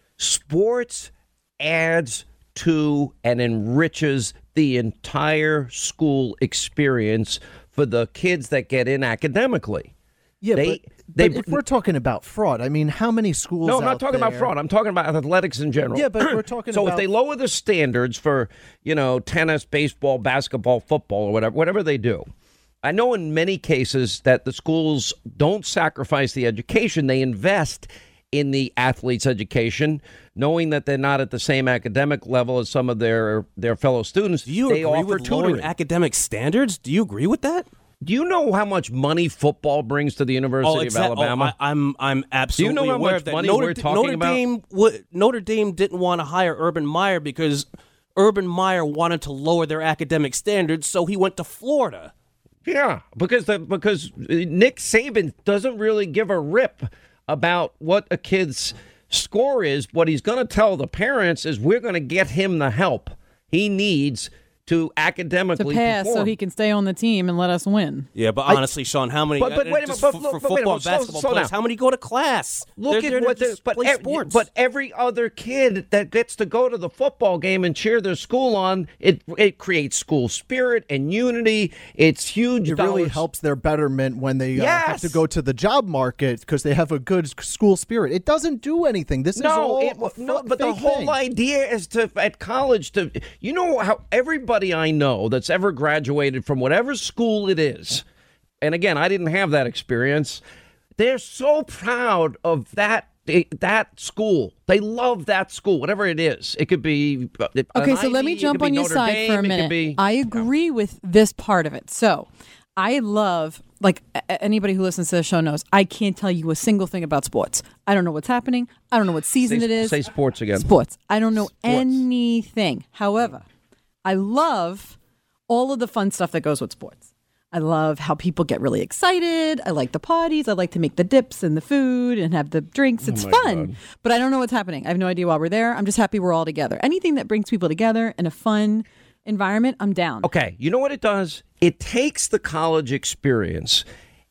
sports adds to and enriches the entire school experience for the kids that get in academically. Yeah, they, but, they, but if we're talking about fraud, I mean, how many schools? No, I'm not out talking about there- fraud. I'm talking about athletics in general. Yeah, but we're talking so about. if they lower the standards for, you know, tennis, baseball, basketball, football, or whatever, whatever they do, I know in many cases that the schools don't sacrifice the education. They invest in the athletes' education, knowing that they're not at the same academic level as some of their their fellow students. Do you they agree offer with lowering tutoring. academic standards? Do you agree with that? Do you know how much money football brings to the University exa- of Alabama? Oh, I, I'm I'm absolutely Do you know how aware much of that. money Notre, we're D- talking Notre about? Dame w- Notre Dame didn't want to hire Urban Meyer because Urban Meyer wanted to lower their academic standards, so he went to Florida. Yeah, because the, because Nick Saban doesn't really give a rip about what a kid's score is. What he's going to tell the parents is we're going to get him the help he needs to To academically pass perform. so he can stay on the team and let us win. Yeah, but I- honestly, Sean, how many? But- but uh, wait a just minute, but for, look- for but wait a football, minute, slow- basketball slow players, down. how many go to class? Look They're at there what to the, just but play ev- sports. but every other kid that gets to go to the football game and cheer their school on, it it creates school spirit and unity. It's huge. It really dollars. helps their betterment when they uh, have Yes. to go to the job market because they have a good s- school spirit. It doesn't do anything. This is No, all it, a f- no, but the fake whole thing. idea is to at college to you know how everybody I know that's ever graduated from whatever school it is, and again I didn't have that experience. They're so proud of that that school. They love that school, whatever it is. It could be uh, Okay, an so let me Ivy, it jump could be on your Notre side Dame, for a it could minute. be- I agree with this part of it. So I love, like a- a- anybody who listens to the show knows, I can't tell you a single thing about sports. I don't know what's happening. I don't know what season say, it is. Say sports again. Sports. I don't know anything. However, I love all of the fun stuff that goes with sports. I love how people get really excited. I like the parties. I like to make the dips and the food and have the drinks. It's Oh my fun. God. But I don't know what's happening. I have no idea why we're there. I'm just happy we're all together. Anything that brings people together in a fun environment, I'm down. Okay, you know what it does? It takes the college experience.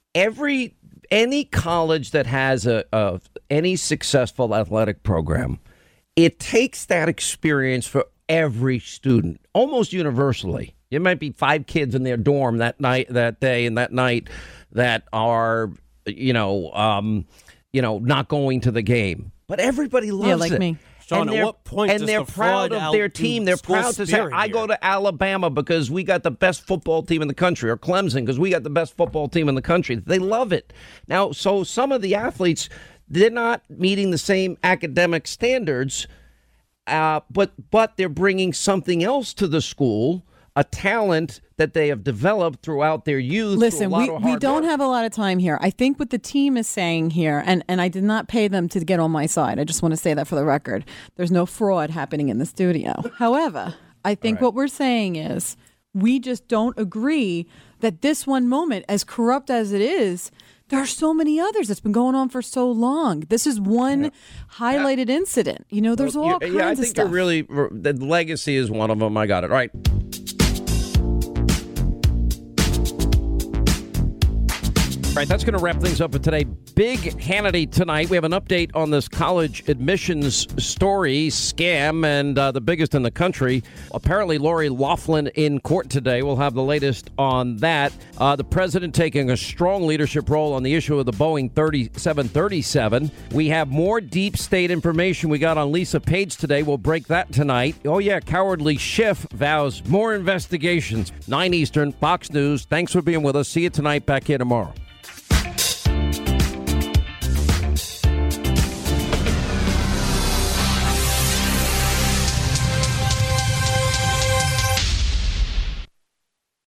Every any college that has a, a any successful athletic program, it takes that experience for every student, almost universally. There might be five kids in their dorm that night, that day, and that night that are, you know, um, you know, not going to the game, but everybody loves Yeah, like it. me. Sean, and at they're, what point and does they're the proud fraud of their outdo team. They're school proud to say, spirit "I here?" go to Alabama because we got the best football team in the country," or Clemson because we got the best football team in the country. They love it. Now, so some of the athletes, they're not meeting the same academic standards, uh, but but they're bringing something else to the school, a talent that they have developed throughout their youth. through a Listen, lot we, of we hard don't work. have a lot of time here. I think what the team is saying here, and, and I did not pay them to get on my side. I just want to say that for the record. There's no fraud happening in the studio. However, I think right. what we're saying is we just don't agree that this one moment, as corrupt as it is, there are so many others that's been going on for so long. This is one highlighted incident. You know, there's Well, all you- kinds yeah, I of think stuff. you're really the legacy is one of them. I got it. All right. right, that's going to wrap things up for today. Big Hannity tonight. We have an update on this college admissions story scam, and uh, the biggest in the country. Apparently, Lori Loughlin in court today. We'll have the latest on that. Uh, the president taking a strong leadership role on the issue of the Boeing thirty-seven thirty-seven. We have more deep state information we got on Lisa Page today. We'll break that tonight. Oh, yeah, cowardly Schiff vows more investigations. nine Eastern, Fox News. Thanks for being with us. See you tonight. Back here tomorrow.